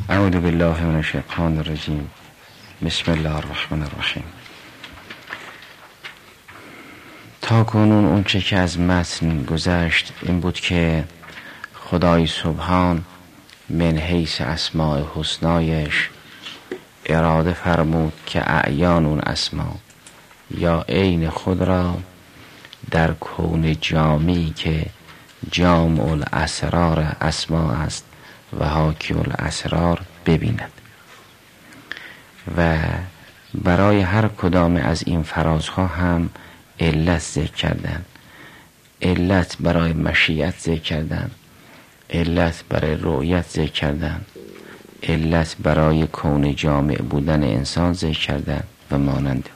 اعوذ بالله من الشیطان الرجیم. بسم الله الرحمن الرحیم. تا کنون اون چه که از متن گذشت این بود که خدای سبحان من حیث اسماء حسنایش اراده فرمود که اعیان اون اسما یا عین خود را در کون جامی که جامع الاسرار اسما است و حاکی الاسرار ببیند. و برای هر کدام از این فرازها هم علت ذکر کردن. علت برای مشیت ذکر کردن، علت برای رؤیت ذکر کردن، علت برای کون جامع بودن انسان ذکر کردن و مانند.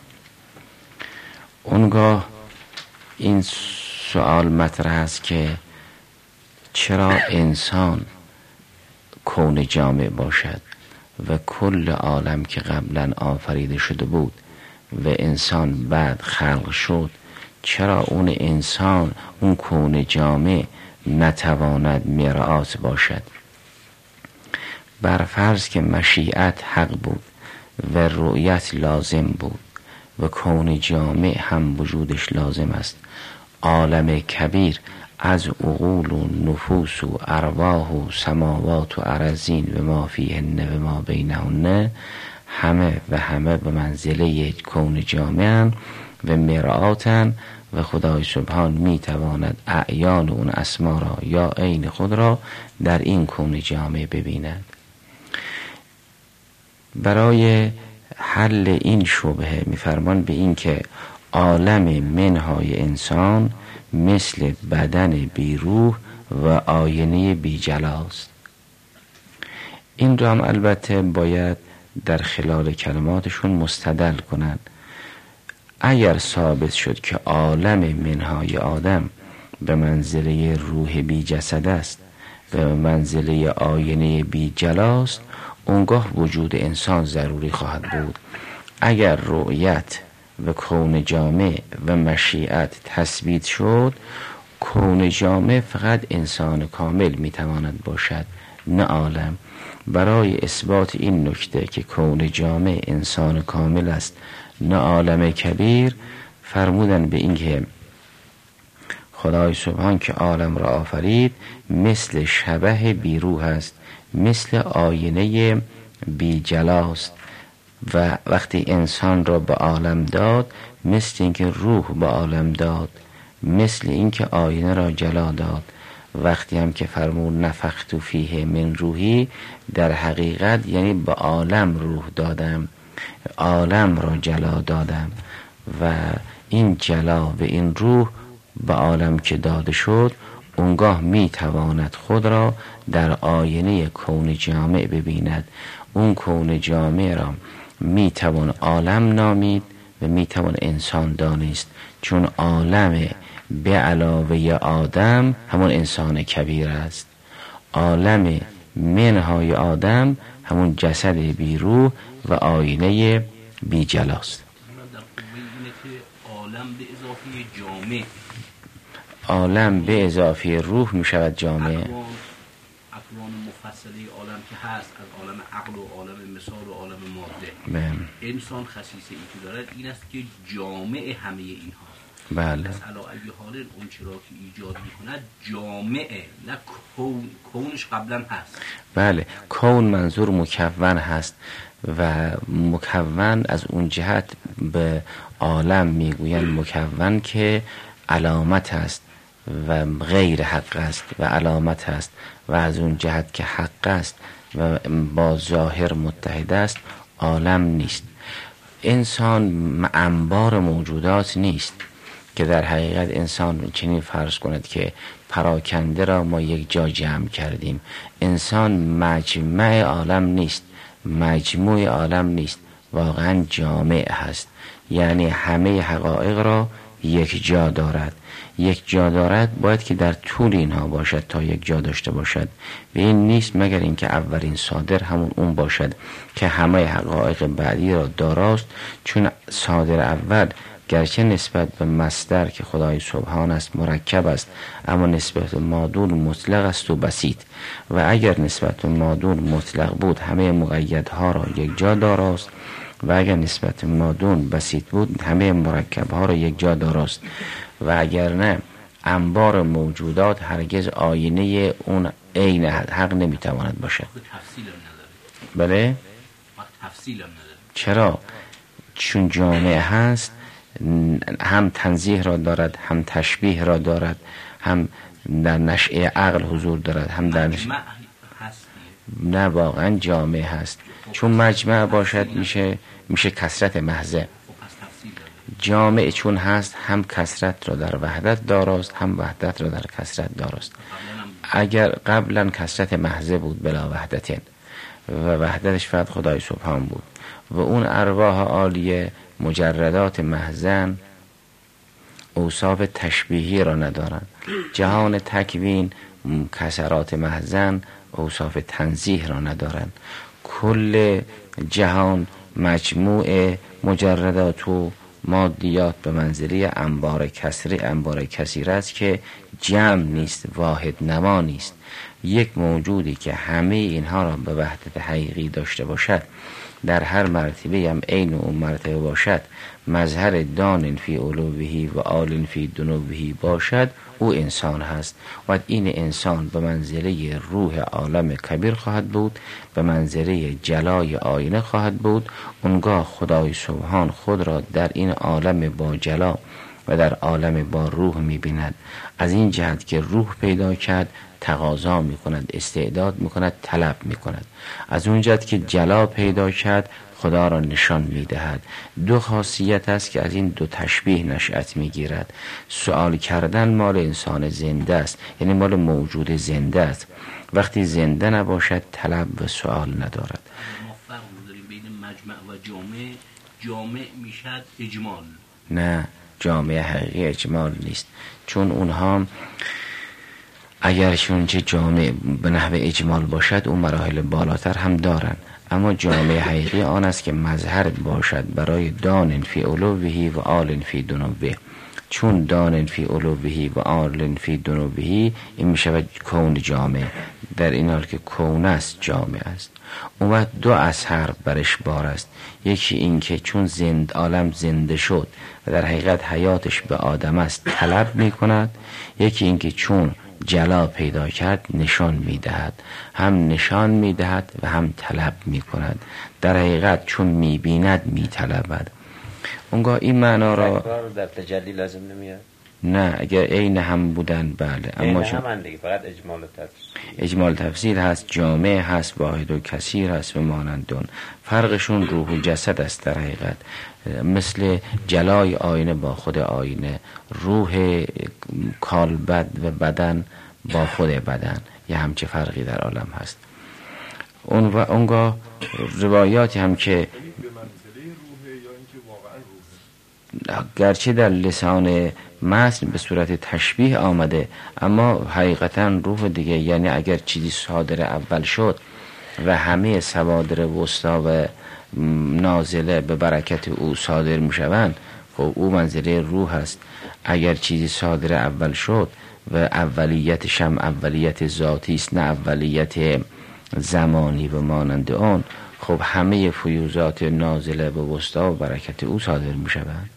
اونگاه این سوال مطرح است که چرا انسان کون جامع باشد و کل عالم که قبلا آفریده شده بود و انسان بعد خلق شد، چرا اون انسان اون کون جامع نتواند مرآت باشد؟ بر فرض که مشیت حق بود و رؤیت لازم بود و کون جامع هم وجودش لازم است، عالم کبیر از عقول و نفوس و ارواح و سماوات و ارضین و ما فیهن و ما بینهن همه به منزله یک کون جامعن و مرآتن و خدای سبحان میتواند اعیان اون اسما را یا عین خود را در این کون جامع ببیند. برای حل این شبهه میفرمان به این که عالم منهای انسان مثل بدن بی روح و آینه بی جلاست. این رو هم البته باید در خلال کلماتشون مستدل کنند. اگر ثابت شد که عالم منهای آدم به منزله روح بی جسد است و به منزله آینه بی جلاست، اونگاه وجود انسان ضروری خواهد بود. اگر رؤیت و کون جامع و مشیت تثبیت شد، کون جامع فقط انسان کامل میتواند باشد، نه عالم. برای اثبات این نکته که کون جامع انسان کامل است نه عالم کبیر، فرمودن به این که خدای سبحان که عالم را آفرید مثل شبح بیروح است، مثل آینه بی جلاست و وقتی انسان را به عالم داد مثل اینکه روح به عالم داد، مثل اینکه آینه را جلا داد. وقتی هم که فرمود نفخت فیه من روحی، در حقیقت یعنی به عالم روح دادم، عالم را جلا دادم و این جلا و این روح به عالم که داده شد، اونگاه میتواند خود را در آینه کون جامع ببیند. اون کون جامع را میتوان عالم نامید و میتوان انسان دانست، چون عالم به علاوه آدم همون انسان کبیر است. عالم منهای آدم همون جسد بی روح و آینه بی جلاست. عالم به اضافه روح می شود جامع. اقران مفصلی عالم که هست، از عالم عقل و عالم مثال و عالم ماده، انسان خصیصه ای که دارد این است که جامع همه اینها. بله. پس علی ای حال اون چرا که ایجاد میکند جامعه، نه کونش قبلا هست. بله، کون منظور مکون هست و مکون از اون جهت به عالم میگویند مکون که علامت است و غیر حق است و علامت است، و از اون جهت که حق است و با ظاهر متحد است عالم نیست. انسان انبار موجودات نیست که در حقیقت انسان چنین فرض کند که پراکنده را ما یک جا جمع کردیم. انسان مجمع عالم نیست، مجموع عالم نیست، واقعا جامع هست، یعنی همه حقایق را یک جا دارد. یک جا دارد باید که در طول اینها باشد تا یک جا داشته باشد و این نیست مگر اینکه اولین صادر همون اون باشد که همه حقایق بعدی را داراست، چون صادر اول گرچه نسبت به مصدر که خدای سبحان است مرکب است، اما نسبت به مادون مطلق است و بسیط. و اگر نسبت به مادون مطلق بود همه مقیدها را یک جا داراست، و اگر نسبت به مادون بسیط بود همه مرکبها را یک جا داراست. و اگر نه انبار موجودات هرگز آینه اون عین حق نمیتواند باشد. بله؟ چرا؟ چون جامعه هست، هم تنزیه را دارد، هم تشبیه را دارد، هم در نشأه عقل حضور دارد، هم در نه واقعا جامعه هست. چون مجمع باشد میشه کثرت محضه. جامعه چون هست هم کثرت را در وحدت داراست، هم وحدت را در کثرت داراست. اگر قبلا کثرت محضه بود بلا وحدتین و وحدتش فقط خدای سبحان بود و اون ارواح عالیه مجردات محضن اوصاف تشبیهی را ندارند. جهان تکوین کسرات محضن اوصاف تنزیه را ندارند. کل جهان مجموع مجردات و مادیات به منزله انبار کثیر است که جمع نیست، واحد نما نیست. یک موجودی که همه اینها را به وحدت حقیقی داشته باشد، در هر مرتبه هم عین اون مرتبه باشد، مظهر دان فی علوهی و آل فی دنوهی باشد، او انسان هست. و این انسان به منزله روح عالم کبیر خواهد بود، به منزله جلای آینه خواهد بود. اونگاه خدای سبحان خود را در این عالم با جلا و در عالم با روح می‌بیند. از این جهت که روح پیدا کرد تقاضا می‌کند، استعداد می‌کند، طلب می‌کند. از اون جهت که جلا پیدا کرد خدا را نشان می‌دهد. دو خاصیت است که از این دو تشبیه نشأت می‌گیرد. سوال کردن مال انسان زنده است، یعنی مال موجود زنده است. وقتی زنده نباشد طلب و سوال ندارد. ما فرق داریم بین مجمع و جامع میشد اجمال. نه، جامعه حقیقی اجمال نیست، چون اونها اگرشون چه جامعه به نحو اجمال باشد اون مراحل بالاتر هم دارن، اما جامعه حقیقی آن است که مظهر باشد برای دان فی علوهی و آل فی دنوه. چون دان فی علوهی و آل فی دنوه این میشود کون جامعه. در این حال که کون است جامعه است. اون وقت دو اثر برش بار است. یکی این که چون عالم زنده شد و در حقیقت حیاتش به آدم است طلب میکند. یکی این که چون جلا پیدا کرد نشان میدهد، هم نشان میدهد و هم طلب میکند. در حقیقت چون میبیند میطلبد. اونگاه این معنا را در تجلی لازم نمیاد. نه، اگر عین هم بودن بله، اما چون هم دیگه فقط اجمال تفسیر هست، جامع هست، واحد و کثیر هست و مانندون. فرقشون روح و جسد است. در حقیقت مثل جلای آینه با خود آینه، روح کالبد و بدن با خود بدن، یه همچه فرقی در عالم هست. اونگاه روایاتی هم که گرچه در لسان متن به صورت تشبیه آمده، اما حقیقتا روح دیگه، یعنی اگر چیزی صادر اول شد و همه صوادر وسطا و نازله به برکت او صادر می شوند، خب او منزله روح است. اگر چیزی صادر اول شد و اولیتش هم اولیت ذاتی است نه اولیت زمانی و مانند آن، خب همه فیوزات نازله به وسطا و برکت او صادر می شوند.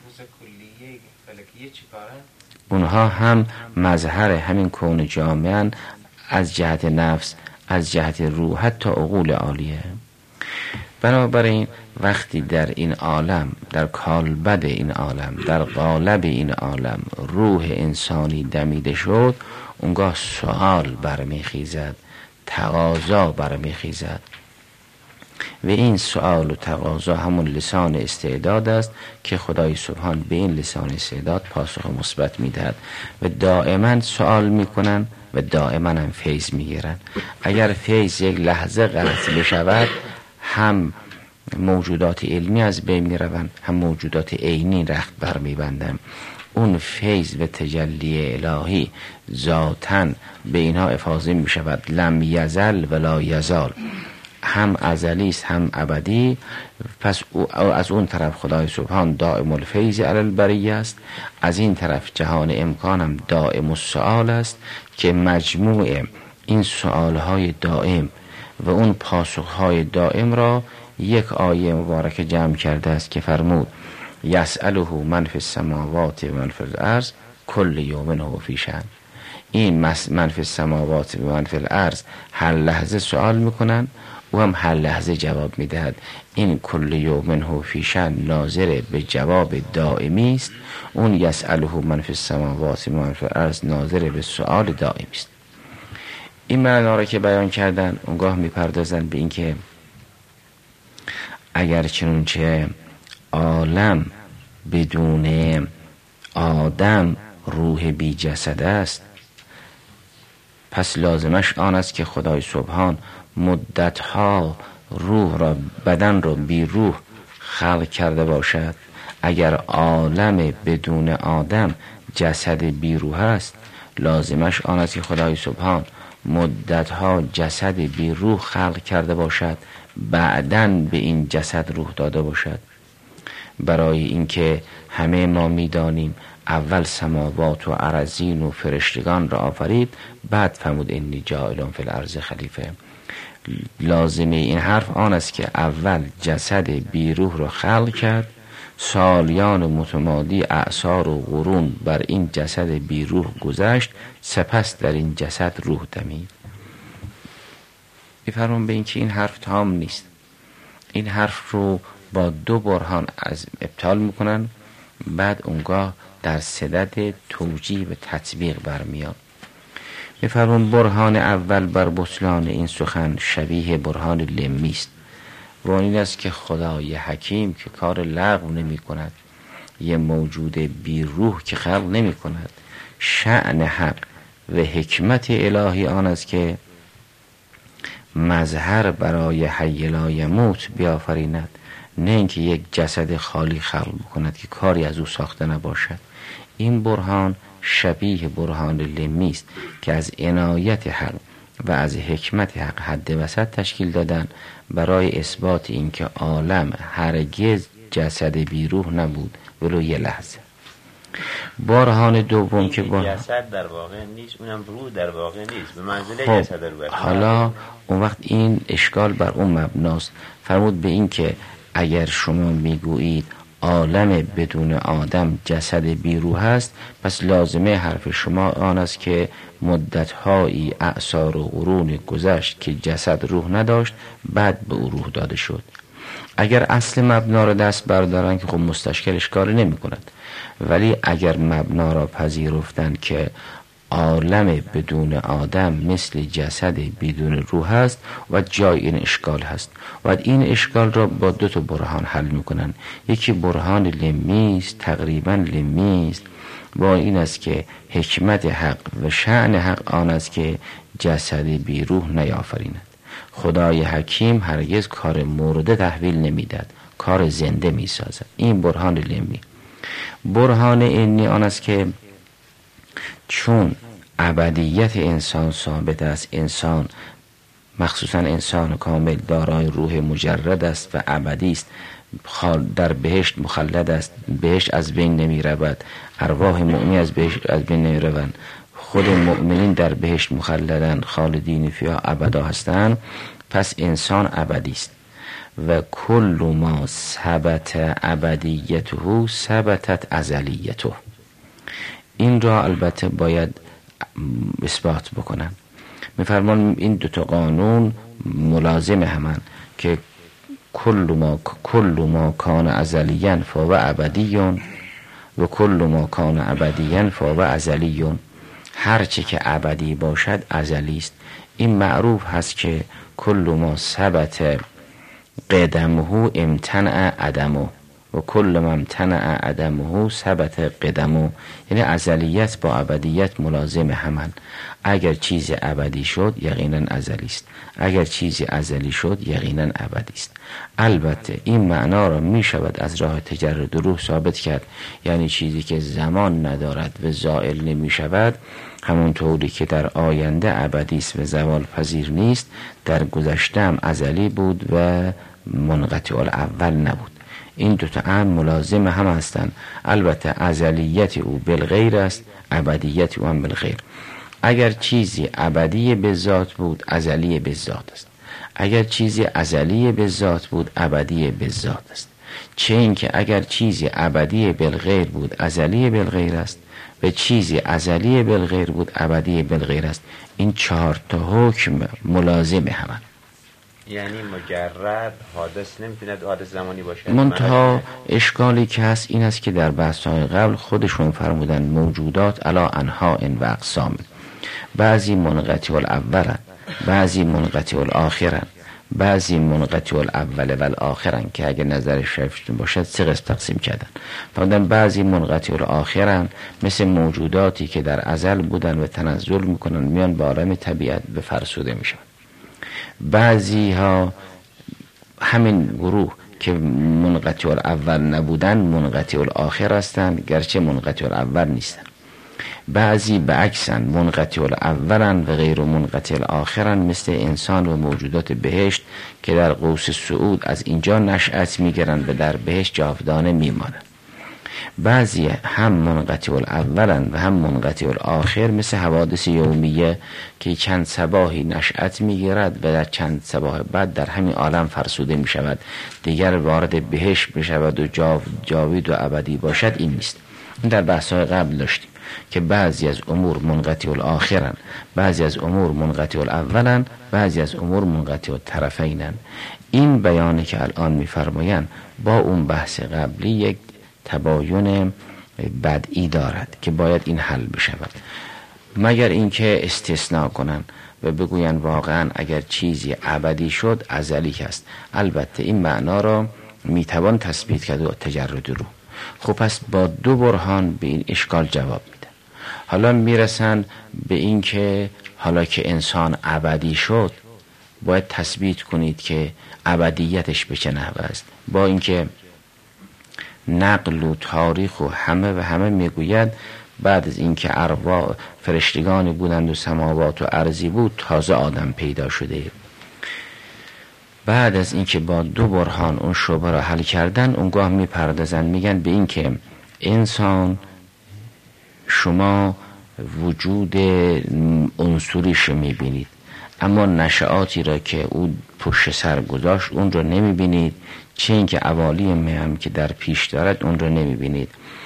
اونها هم مظهر همین کون جامعن از جهت نفس، از جهت روح، حتی عقول عالیه. بنابراین وقتی در این عالم، در کالبد این عالم، در قالب این عالم روح انسانی دمیده شد، اونگاه سوال برمیخیزد، تقاضا برمیخیزد. و این سوال و تقاضا همون لسان استعداد است که خدای سبحان به این لسان استعداد پاسخ مثبت میدهد و دائما سوال میکنن و دائما هم فیض میگیرن. اگر فیض یک لحظه قطع بشود هم موجودات علمی از بین میروند، هم موجودات عینی رخت بر میبندن. اون فیض و تجلی الهی ذاتن به اینها افاضه میشود. لم یزل ولا یزال. هم ازلی است هم ابدی، پس از اون طرف خدای سبحان دائم الفیض علی البریه است، از این طرف جهان امکان هم دائم السؤال است که مجموع این سؤالهای دائم و اون پاسخهای دائم را یک آیه مبارک جمع کرده است که فرمود یسأله من فی السماوات و من فی الارض کل یوم هو فی شأن. این من فی السماوات و من فی الارض هر لحظه سوال میکنن و هم هر لحظه جواب میدهد. این کل یوم هو فی شأن ناظر به جواب دائمی است، اون یسأله من فی السماوات و من فی الارض ناظر به سؤال دائمی است. این معنا را که بیان کردن اونگاه میپردازن به این که اگر چنانچه عالم بدون آدم روح بی جسد است، پس لازمش آن است که خدای سبحان مدتها روح را، بدن را بی روح خلق کرده باشد. اگر عالم بدون آدم جسد بی روح است، لازمش آن است که خدای سبحان مدتها جسد بی روح خلق کرده باشد، بعدن به این جسد روح داده باشد. برای اینکه همه ما میدانیم اول سماوات و ارضین و فرشتگان را آفرید، بعد فرمود انی جاعل فی الارض خلیفه. لازمه این حرف آن است که اول جسد بی روح را خلق کرد، سالیان متمادی اعصار و قرون بر این جسد بی روح گذشت، سپس در این جسد روح دمید. میفرمون به این که این حرف تام نیست. این حرف رو با دو برهان از ابطال میکنن، بعد اونگاه در صدد توجیه و تطبیق برمیاد. میفرمون برهان اول بر بطلان این سخن شبیه برهان لمی است و این است که خدای حکیم که کار لغو نمی کند، یه موجود بی روح که خلق نمی کند، شأن حق و حکمت الهی آن است که مظهر برای حی لا یموت بیافریند، نه اینکه یک جسد خالی خلق بکند که کاری از او ساخته نباشد. این برهان شبیه برهان لمی است که از عنایت حق و از حکمت حق حد وسط تشکیل دادن برای اثبات اینکه عالم هرگز جسد بی روح نبود ولو یه لحظه. برهان دوم که جسد در واقع نیست، اونم روح در واقع نیست، به منزله جسد رو برد. حالا اون وقت این اشکال بر اون مبناست. فرمود به این که اگر شما میگویید عالم بدون آدم جسد بی روح است، پس لازمه حرف شما آن است که مدت‌هایی اعصار و قرون گذشت که جسد روح نداشت، بعد به او روح داده شد. اگر اصل مبنا را دست بردارن که خب مستشکل اشکالی نمی کند، ولی اگر مبنا را پذیرفتن که عالم بدون آدم مثل جسد بدون روح است و جای این اشکال هست و این اشکال را با دو تا برهان حل میکنن. یکی برهان لمی است، تقریبا لمی است، با این است که حکمت حق و شأن حق آن است که جسد بی روح نیافریند. خدای حکیم هرگز کار مرده تحویل نمیداد، کار زنده میسازد. این برهان لمی. برهان عنی آن است که چون ابدیت انسان ثابت است، انسان مخصوصا انسان کامل دارای روح مجرد است و ابدی است، در بهشت مخلد است، بهشت از بین نمی رود، ارواح مؤمنین از بهشت از بین نمی روند، خود مؤمنین در بهشت مخلدن خالدین فیها ابدا هستند. پس انسان ابدی است و کل ما ثبت ابدیته ثبتت ازلیته. این را البته باید اثبات بکنن. میفرمان این دو تا قانون ملازم همان که کل ما کان ازلیاً فهو ابدیون و کل ما کان ابدیاً فهو ازلیون. هر چه که ابدی باشد ازلی است. این معروف هست که کل ما ثبت قدمه امتنع عدمه و کل ما امتنع عدمه ثبت قدمه. یعنی ازلیت با ابدیت ملازم همن. اگر چیز ابدی شد یقینا ازلی است، اگر چیزی ازلی شد یقینا ابدی است. البته این معنا را می شود از راه تجرد روح ثابت کرد، یعنی چیزی که زمان ندارد و زائل نمی شود، همونطوری که در آینده ابدی است و زوال پذیر نیست، در گذشته هم ازلی بود و منقطع الاول نبود. این دو تا امر ملازم هم هستند. البته ازلیت او بالغیر است، ابدیت او هم بالغیر. اگر چیزی ابدی به ذات بود ازلی به ذات است، اگر چیزی ازلی به ذات بود ابدی به ذات است. چه این که اگر چیزی ابدی بالغیر بود ازلی بالغیر است و چیزی ازلی بالغیر بود ابدی بالغیر است. این 4 تا حکم ملازم همند. یعنی مجرد حادث نمیتونه حادث زمانی باشه. منتها اشکالی که هست این است که در بحث‌های قبل خودشون فرمودن موجودات علی انواع و اقسام، بعضی منقطع الاولن، بعضی منقطع الاخرن، بعضی منقطع الاول و الاخرن، که اگه نظر شریفتون باشد 3 قسم تقسیم کردن. فرمودن بعضی منقطع الاخرن، مثل موجوداتی که در ازل بودن و تنزل میکنن میان به عالم طبیعت به فرسوده میشن. بعضی ها همین گروه که منقطع الاول نبودن منقطع الاخر هستند، گرچه منقطع الاول نیستن. بعضی به عکسن، منقطع الاولن و غیر منقطع الاخرن، مثل انسان و موجودات بهشت که در قوس صعود از اینجا نشأت میگیرند و در بهشت جاودانه میمانند. بعضی هم منقطع الاولن و هم منقطع الاخر، مثل حوادث یومیه که چند صباحی نشأت میگیرد و در چند صباح بعد در همین عالم فرسوده میشود، دیگر وارد بهشت بشود و جاوید و ابدی باشد. این نیست. این در بحث‌های قبل داشتیم که بعضی از امور منقطع الاخرن، بعضی از امور منقطع الاولن، بعضی از امور منقطع الطرفینن. این بیانی که الان می‌فرمایند با اون بحث قبلی یک تباین بدئی دارد که باید این حل بشود، مگر اینکه استثناء کنن و بگوین واقعا اگر چیزی ابدی شد ازلی است. البته این معنا را میتوان تثبیت کرد و تجرد رو. خب پس با 2 برهان به این اشکال جواب میده. حالا میرسن به این که حالا که انسان ابدی شد باید تثبیت کنید که ابدیتش به چه نحو است. با اینکه نقل و تاریخ و همه میگوید بعد از اینکه ارواح فرشتگانی بودند و سماوات و ارضی بود تازه آدم پیدا شده. بعد از اینکه با 2 برهان اون شبهه را حل کردن، اونگاه میپردازن میگن به این که انسان شما وجود عنصریش میبینید، اما نشعاتی را که او پشت سر گذاشت اون رو نمیبینید، چه این که عوالم هم که در پیش دارد اون رو نمیبینید.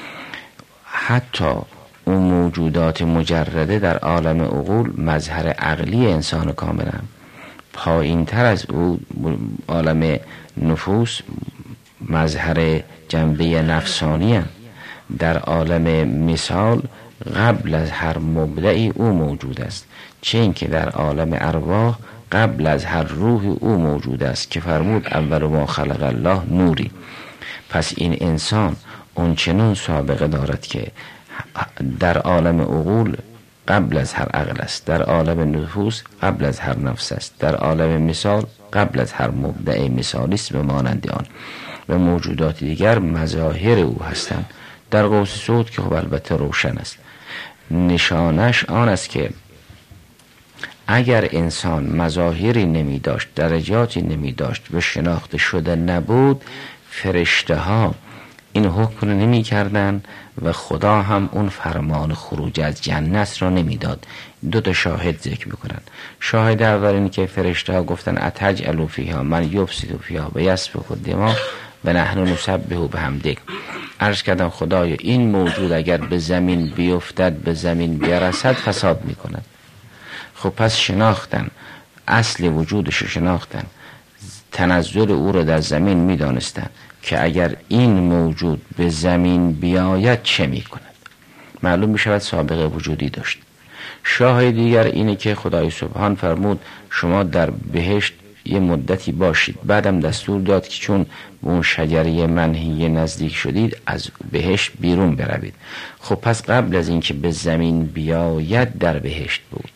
حتی اون موجودات مجرده در عالم عقول مظهر عقلی انسان کاملا پایین تر از او عالم نفوس مظهر جنبه نفسانی هم. در عالم مثال قبل از هر مبدعی او موجود است، چه این که در عالم ارواح قبل از هر روح او موجود است که فرمود اول ما خلق الله نوری. پس این انسان اونچنان سابقه دارد که در عالم عقول قبل از هر عقل است، در عالم نفوس قبل از هر نفس است، در عالم مثال قبل از هر مبدع مثالی است به مانند آن، و موجودات دیگر مظاهر او هستند. در قوس صعود که خب البته روشن است، نشانش آن است که اگر انسان مظاهری نمی داشت، درجاتی نمی داشت و شناخته شده نبود، فرشته ها این حکم رو نمی کردن و خدا هم اون فرمان خروج از جنت را نمی داد. 2 شاهد ذکر میکنن. شاهد اول این که فرشته ها گفتن اتجعل فیها من یفسد فیها و یسفک الدماء و نحن نسبح بحمدک. عرض کردم خدایا این موجود اگر به زمین بیفتد، به زمین برسد، فساد میکند. خب پس شناختن اصل وجودش رو شناختن، تنزل او رو در زمین میدانستن که اگر این موجود به زمین بیاید چه میکند. معلوم میشود سابقه وجودی داشت. شاهد دیگر اینه که خدای سبحان فرمود شما در بهشت یه مدتی باشید. بعدم دستور داد که چون به اون شجره منهیه نزدیک شدید از بهشت بیرون بروید. خب پس قبل از اینکه به زمین بیاید در بهشت بود.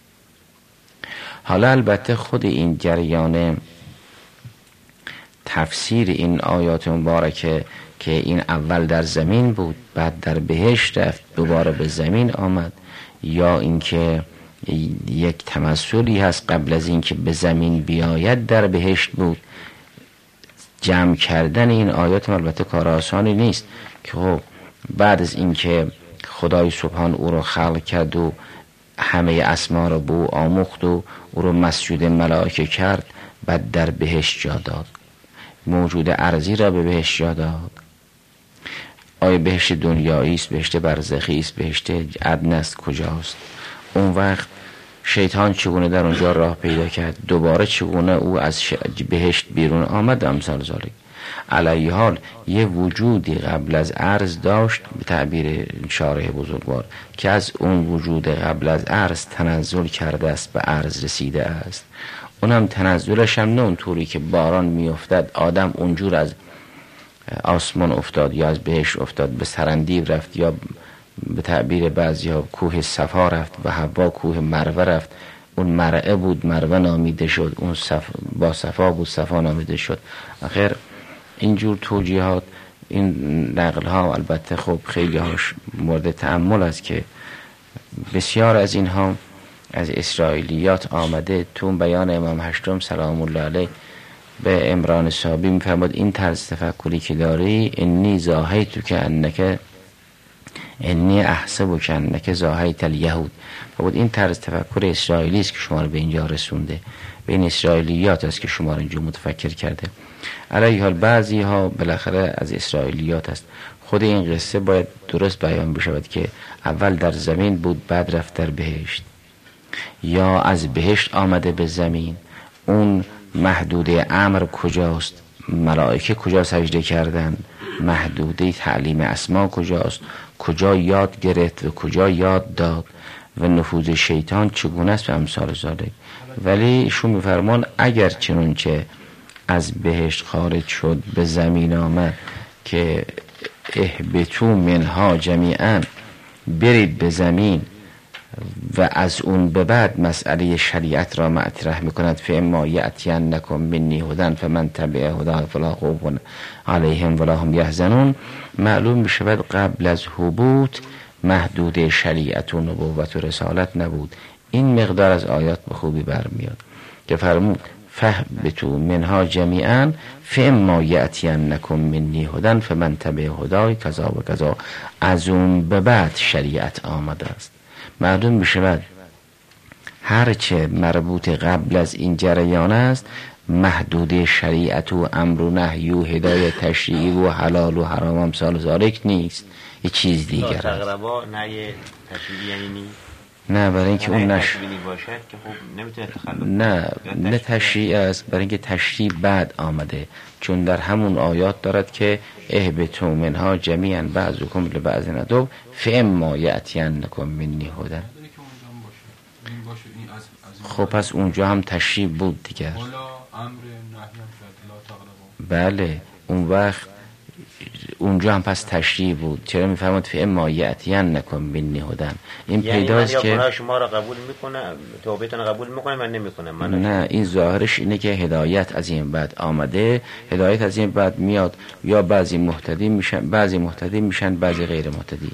حالا البته خود این جریان تفسیر این آیات مبارکه که این اول در زمین بود بعد در بهشت رفت دوباره به زمین آمد، یا اینکه یک تمثلی هست قبل از اینکه به زمین بیاید در بهشت بود، جمع کردن این آیات البته کار آسانی نیست که خب بعد از اینکه خدای سبحان او رو خلق کرد و همه اسما رو به او آموخت و او رو مسجود ملائکه کرد، بعد در بهشت جا داد، موجود ارضی را به بهشت جا داد. آیا بهشت دنیایی است، بهشت برزخی است، بهشت عدن است، کجاست؟ اون وقت شیطان چگونه در اونجا راه پیدا کرد، دوباره چگونه او از بهشت بیرون آمد، امثال ذالک. علیه حال یه وجودی قبل از عرض داشت به تعبیر شارح بزرگوار که از اون وجود قبل از عرض تنزل کرده است به عرض رسیده است. اونم تنزلش هم نه اونطوری که باران میافتد آدم اونجور از آسمان افتاد یا از بهشت افتاد به سرندیب رفت، یا به تعبیر بعضی ها کوه صفا رفت و حوا کوه مروه رفت، اون مرعه بود مروه نامیده شد، اون با صفا بود صفا نامیده شد. آخر اینجور توجیهات، این نقل ها البته خب خیلی هاش مورد تأمل است که بسیار از اینها از اسرائیلیات آمده. تو بیان امام هشتم سلام الله علیه به عمران صابی میفرماد این طرز تفکری که داری، انی زاهیتو که انک انی احسبو که انک زاهیت الیهود، بود این طرز تفکر اسرائیلی است که شما رو به اینجا رسونده، به این اسرائیلیات است که شما رو اینجا متفکر کرده. علیه حال بعضی ها بالاخره از اسرائیلیات است. خود این قصه باید درست بیان بشود که اول در زمین بود بعد رفت در بهشت، یا از بهشت آمده به زمین. اون محدوده امر کجاست؟ ملائکه کجا سجده کردن؟ محدوده تعلیم اسما کجاست؟ کجا یاد گرفت و کجا یاد داد؟ و نفوذ شیطان چگونه است و امثال ذالک. ولی ایشون میفرمان اگر چنانچه از بهشت خارج شد به زمین آمد که اهبتو منها جمیعا، برید به زمین، و از اون به بعد مسئله شریعت را مطرح میکند، فاما یأتینکم منی هدی فمن تبع هدای فلا خوف علیهم ولا هم یحزنون، معلوم میشود قبل از هبوط محدود شریعت و نبوت و رسالت نبود. این مقدار از آیات به خوبی برمیاد که فرمود فاهبطوا منها جمیعا فاما یأتینکم منی هدی فمن تبع هدای کذا و کذا. از اون به بعد شریعت آمده است. معلوم میشود هرچه مربوط قبل از این جریان است محدود شریعت و امر و نهی و هدایت تشریعی و حلال و حرام امثال ذالک نیست، یه چیز دیگر است. تقربا نهی تشریعی یعنی نیست؟ نه، برای اینکه اون تشریعی باشد که خب نمیتونه تخلف. نه تشریعی است، برای اینکه تشریع بعد آمده، چون در همون آیات دارد که اهبطوا منها جمیعا بعضکم لبعض عدو فاما یأتینکم منی هدی. خب پس اونجا هم تشریع بود دیگر. بله اون وقت اونجا هم پس تشریع بود. چرا میفرماد فاما یأتینکم منی هدی؟ این یعنی پیداست که گناه شما را قبول میکنه، توبهتون قبول میکنه، من نمیکنم. نه، این ظاهرش اینه که هدایت از این بعد آمده، هدایت از این بعد میاد، یا بعضی مهتدی میشن بعضی غیر مهتدی.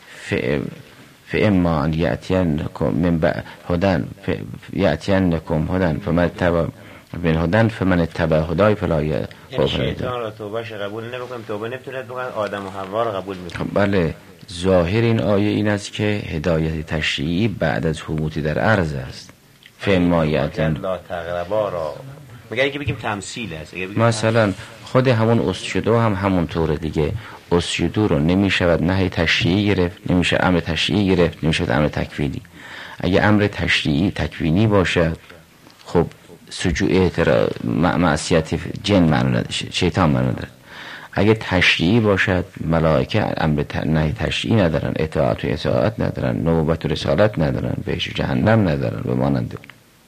فاما ان یأتینکم من بعد هدی یأتینکم هدی فمن تبع هدی فمن اتبع هدای فلا یعنی شیطان را توبهش قبول نمیکنم، توبه نمیتونه بکنه، آدم و حوا را قبول میکنه. بله، ظاهر این آیه این است که هدایت تشریعی بعد از حبوطی در عرض است. فاما یأتین لا تقربا را مگر که بگیم تمثیل است. مثلا خود همون اسجدو هم همون طور دیگه، اسجدو رو نمیشود نهی تشریعی گرفت، نمیشه امر تشریعی گرفت، نمیشه امر تکوینی. اگه امر تشریعی تکوینی باشد خب سجوع معصیت جن معنی نداره، شیطان معنی نداره. اگه تشریعی باشد ملائکه امر نهی تشریعی ندارن، اطاعت و اطاعت ندارن، نبوت و رسالت ندارن، بهشت و جهنم ندارن به مانند.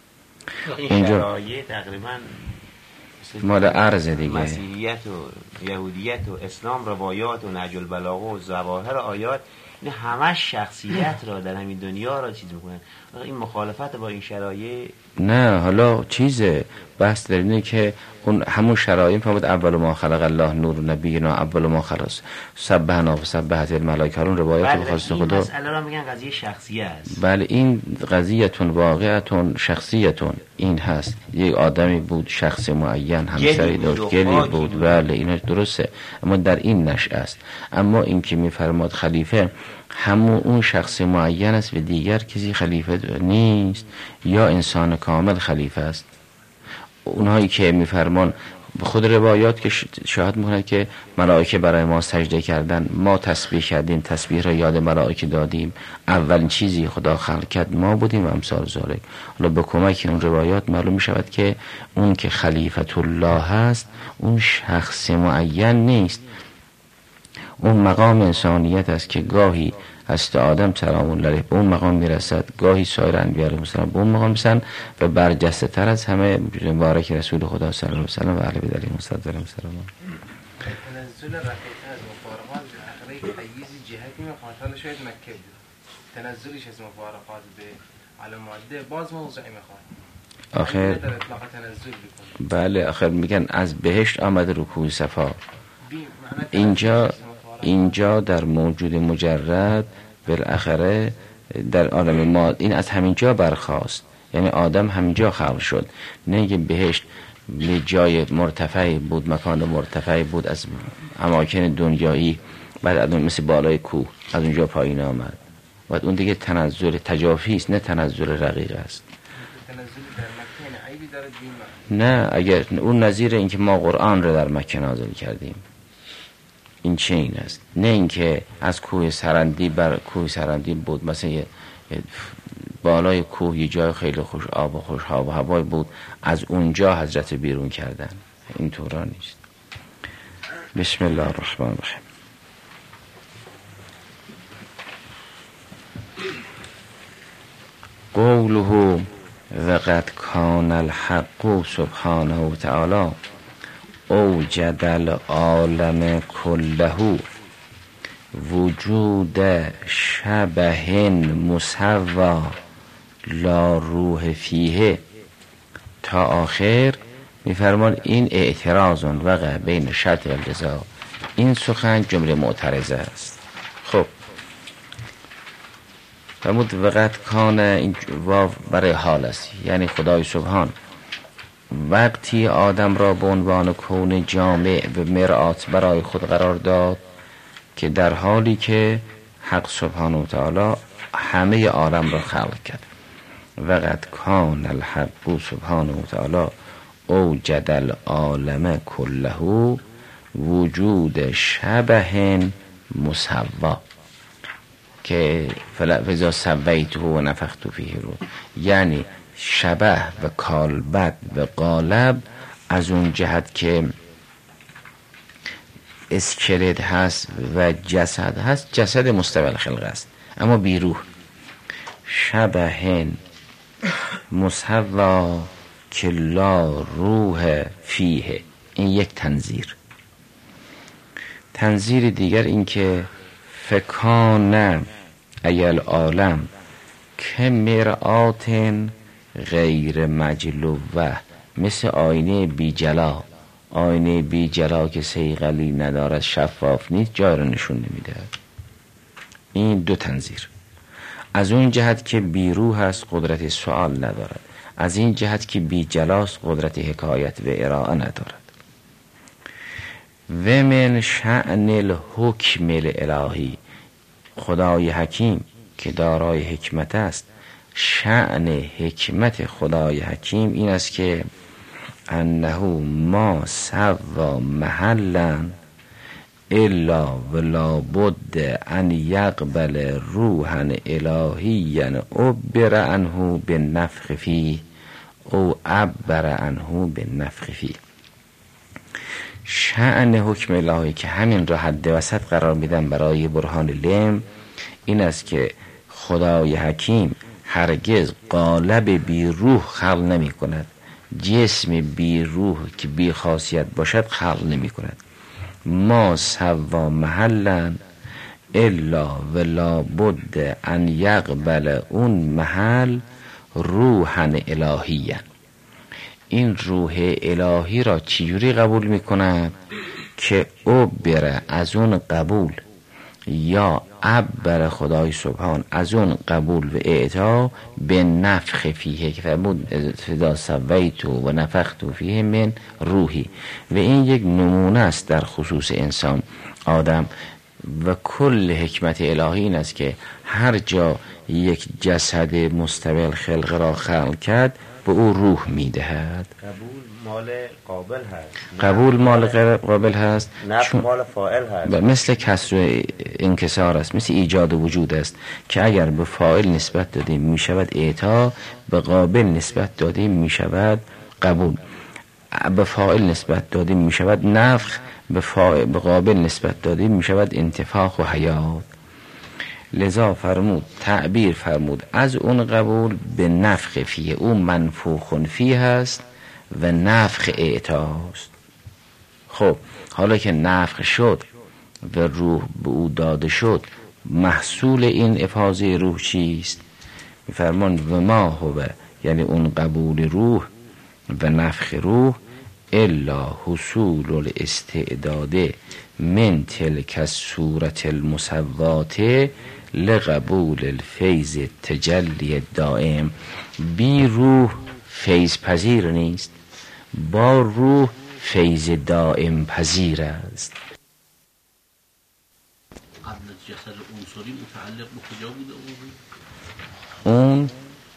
این شرایط تقریبا مال عرض دیگه، مسیحیت و یهودیت و اسلام، روایات و نهج البلاغه و ظواهر آیات، این همش شخصیت را در همین دنیا را چیز میکنن. این مخالفت با این شرایط نه، حالا چیزه بحث در اینه که اون همون شرایط فهمید اول ما خلق الله نور نبینا اول ما خلق سبحنا و سبحت الملائکه، اون روایات بخواست خدا. این مسئله را میگن قضیه شخصی است. بله، این قضیه‌تون واقعتون شخصیتون این هست. یک آدمی بود شخص معین، همسری داشت، گلی بود، بله اینا درسته، اما در این نشأه است. اما این که میفرماد خلیفه همون اون شخص معین است و دیگر کسی خلیفه نیست، یا انسان کامل خلیفه است. اونهایی که میفرمان خود روایات که شاهد میکنه که ملائکه برای ما سجده کردن، ما تسبیح کردیم، تسبیح را یاد ملائکه دادیم، اولین چیزی خدا خلق کرد ما بودیم و امثال ذالک. حالا به کمک اون روایات معلوم میشود که اون که خلیفت الله هست اون شخص معین نیست، اون مقام انسانیت است که گاهی هست آدم سلام الله علیه به اون مقام میرسد، گاهی سایر انبیاء علیهم السلام به اون مقام میرسن و برجسته تر از همه مبارک رسول خدا صلی الله علیه و سلم و اهل بیت علیهم السلام. تنزل رفیقه از مفارقات اخری تحییز جهتی میخواد، حالا شاید مکه بود تنزلش از مفارقات به علم ماده باز موضوعی میخواد آخر در اطلاق تنزل بکنه. بله آخر میگن از بهشت آمد رکوع صفا. اینجا در موجود مجرد بالاخره در عالم ما این از همینجا برخاست، یعنی آدم همینجا خلق شد، نه که بهشت یه جای مرتفعی بود، مکان مرتفعی بود از اماکن دنیایی، بعد مثل بالای کوه از اونجا پایین آمد. بعد اون دیگه تنزل تجافی است، نه تنزل رقیق است. تنزل در مکه عیبی داره نه، اگر اون نظیر این که ما قرآن رو در مکه نازل کردیم، این چه این است، نه اینکه از کوه سرندی بر کوه سرندی بود، مثلا بالای کوه یه جای خیلی خوش آب و خوش آب و هوای بود، از اونجا حضرت بیرون کردن، این طورا نیست. بسم الله الرحمن الرحیم. قوله وقد کان الحق سبحانه و تعالی اوجد العالم كله وجود شبه مسوى لا روح فیه تا آخر میفرمان این اعتراض وقع بین شرط و الجزا. این سخن جمله معترضه است. خب فرمود وقت کان، این واو برای حال است، یعنی خدای سبحان وقتی آدم را به عنوان کون جامع و مرآت برای خود قرار داد که در حالی که حق سبحانه و تعالی همه عالم را خلق کرد. وقد کان الحق سبحانه و تعالی اوجد العالم كله وجود شبه مسوا که فضا سویته و نفخت فیه رو، یعنی شبه و کالبد و قالب از اون جهت که اسکلت هست و جسد هست، جسد مستوی الخلق است اما بیروح. شبه مسوا که لا روح فیه، این یک تنظیر. تنظیر دیگر این که فکان ایل عالم که مرآت غیر مجلوه، مثل آینه بی جلا، آینه بی جلا که صیقلی ندارد، شفاف نیست، جای را نشون نمیده. این دو تنظیر، از اون جهت که بی روح است قدرت سوال ندارد، از این جهت که بی جلاست قدرت حکایت و ارائه ندارد. و من شأن الحکم الالهی، خدای حکیم که دارای حکمت است، شأن حکمت خدای حکیم این است که انه ما سوا محلا الا ولا بد ان یقبل روحا الهیا عبر عنه بالنفخ فیه او عبر عنه بالنفخ فیه. شأن حکم الهی که همین را حد وسط قرار میدن برای برهان لم، این است که خدای حکیم هرگز قالب بی روح خلق نمی کند، جسم بی روح که بی خاصیت باشد خلق نمی کند. ما سوا محلا الا ولا بد ان یقبل اون محل روحا الهیا. این روح الهی را چجوری قبول می کند؟ که او بره از اون قبول، یا عبر خدای سبحان از اون قبول و اعطا به نفخ فیه که فرمود فدا سویت و نفخت فیه من روحی. و این یک نمونه است در خصوص انسان آدم. و کل حکمت الهی این است که هر جا یک جسد مستقل خلق را خلق کرد به او روح میدهد. قبول مال قابل هست، قبول مال قابل هست، نفع مال فاعل هست. مثل کسر و انکسار است، مثل ایجاد و وجود است که اگر به فاعل نسبت دادیم می شود اعطا، به قابل نسبت دادیم می شود قبول، به فاعل نسبت دادیم می شود نفخ، به قابل نسبت دادیم می شود انتفاخ و حیات. لذا فرمود تعبیر فرمود از اون قبول به نفخ فیه، او منفوخ فیه هست و نفخ اعطاست. خب حالا که نفخ شد و روح به او داده شد، محصول این افاضه روح چیست؟ میفرمان و ما هو، یعنی اون قبول روح و نفخ روح، الا حصول الاستعداد من تلک الصورت المسوات لقبول الفیض تجلی دائم. بی روح فیض پذیر نیست، با روح فیض دائم پذیر است. قبل جسد عنصری متعلق به کجا بوده اون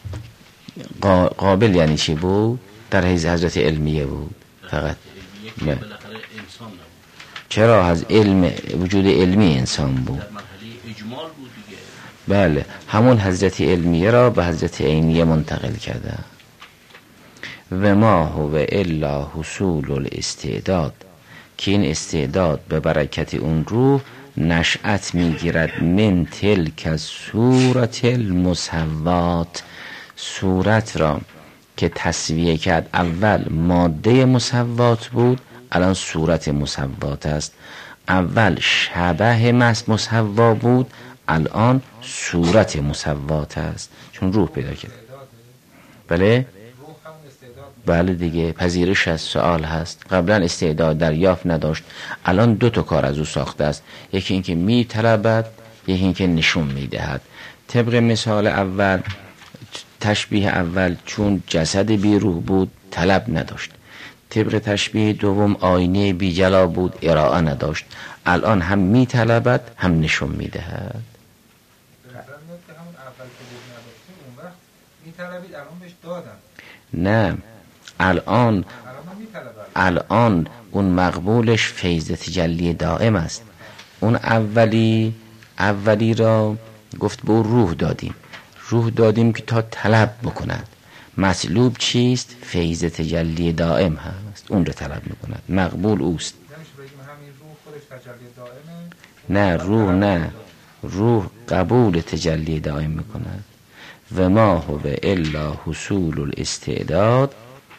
قابل یعنی چی بود؟ در حیز حضرت علمیه بود فقط. بالاخره انسان نبود. چرا؟ از علم وجود علمی انسان بود. در مرحله اجمال بود دیگه. بله، همون حضرت علمیه را به حضرت عینیه منتقل کرده. و ما هو الا حصول الاستعداد، که این استعداد به برکت اون روح نشأت میگیرد من تلک صورت المسوات، صورت را که تسویه کرد. اول ماده مسوات بود، الان صورت مسوات است. اول شبه مسوا بود، الان صورت مسوات است، چون روح پیدا کرد. بله بله دیگه، پذیرش از سؤال هست. قبلا استعداد دریافت نداشت، الان دو تا کار از او ساخته است، یکی اینکه میطلبد، یکی اینکه نشون میدهد. طبق مثال اول، تشبیه اول، چون جسد بی روح بود طلب نداشت. طبق تشبیه دوم، آینه بی جلا بود، ارائه نداشت. الان هم میطلبد هم نشون میدهد. نه، الان اون مقبولش فیض تجلی دائم است. اون اولی را گفت به روح دادیم که تا طلب بکند. مطلوب چیست؟ فیض تجلی دائم هست، اون رو طلب میکند، مقبول اوست. نه، روح قبول تجلی دائم میکند. و ما هو الا حصول الاستعداد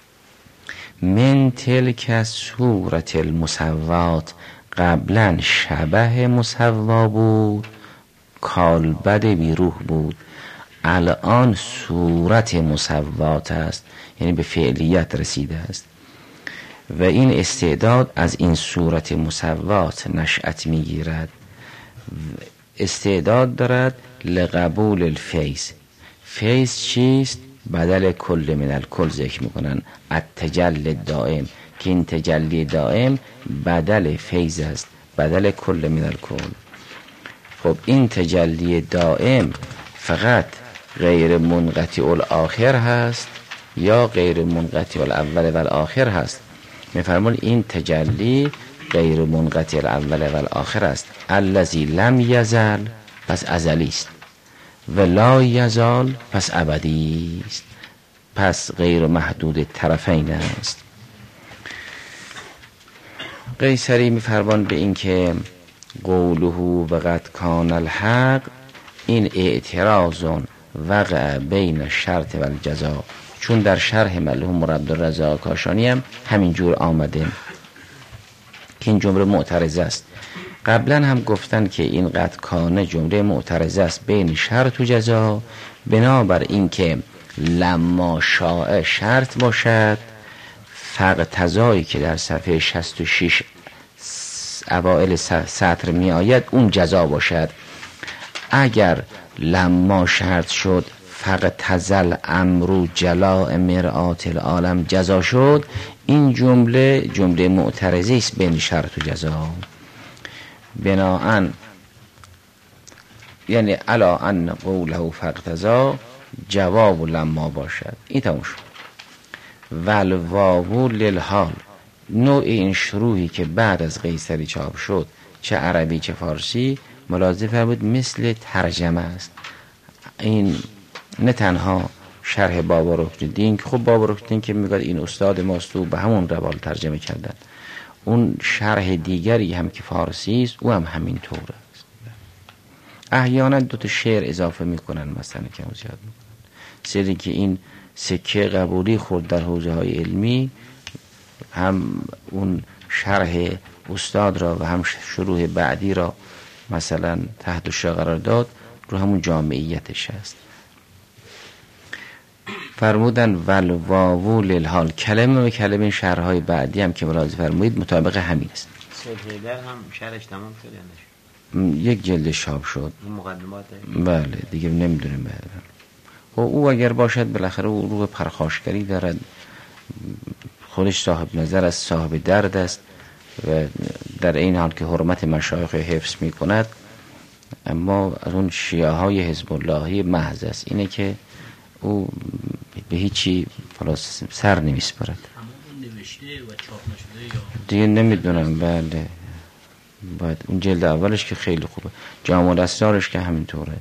من تلک صورت المسوات. قبلا شبه مسوا بود، کالبد بی روح بود، الان صورت مسوات است، یعنی به فعلیت رسیده است. و این استعداد از این صورت مسوات نشأت میگیرد. استعداد دارد لقبول الفیض. فیض چیست؟ بدل کل من الکل ذکر میکنن، التجلی دائم، که این تجلی دائم بدل فیض است، بدل کل من الکل. خب این تجلی دائم فقط غیر منقطع الاخر هست یا غیر منقطع الاول و الاخر هست؟ میفرمون این تجلی غیر منقطع الاول و الاخر است. الذی لم یزل، پس ازلی است، و لا یزال، پس ابدی است، پس غیر محدود طرفین است. قیصری میفرمان به این که قوله و قد کان الحق، این اعتراض وقع بین شرط و الجزا، چون در شرح مرحوم عبدالرزاق کاشانی هم همینجور آمده که این جمله معترضه است. قبلا هم گفتن که این قد کانه جمله معترضه است بین شرط و جزا، بنابر این که لما شاء شرط باشد، فقط که در صفحه 66 اوائل سطر می آید اون جزا باشد. اگر لما شرط شد فقط تزل امرو جلاء مرآت العالم جزا شد، این جمله معترضه است بین شرط و جزا. بناهن یعنی علا ان قوله فقتضا جواب لما باشد. این تموم شد. والواو للحال، نوع این شروحی که بعد از قیصری چاپ شد چه عربی چه فارسی ملاحظه فرمود مثل ترجمه است. این نه تنها شرح بابا رکنالدین که خب بابا رکنالدین که میگه این استاد ماست و به همون روال ترجمه کردن، اون شرح دیگری هم که فارسی است او هم همین طور است. احیانا 2 شعر اضافه میکنن، مثلا کم زیاد میکنن، سری که این سکه قبولی خورد در حوزه های علمی، هم اون شرح استاد را و هم شروح بعدی را مثلا تحت شا قرار داد، رو همون جامعیتش هست. فرمودن والواو للحال، کلمه به کلمه شرحهای بعدی هم که ملاحظه فرمودید مطابق همین است. سلسله هم شرحش تمام شد یا نشد؟ یک جلد چاپ شد. مقدمات بله دیگه نمیدونیم بعد. و او اگر باشد بالاخره او روح پرخاشگری دارد، خودش صاحب نظر است، صاحب درد است و در این حال که حرمت مشایخ حفظ می کند، اما از اون شیعه های حزب اللهی محض است، اینه که او به هیچی سر نمیسپرد. اما نوشته و چاپ نشده یا دیگه نمیدونم. بله باید اون جلد اولش که خیلی خوبه، جامع الاسرارش که همینطوره.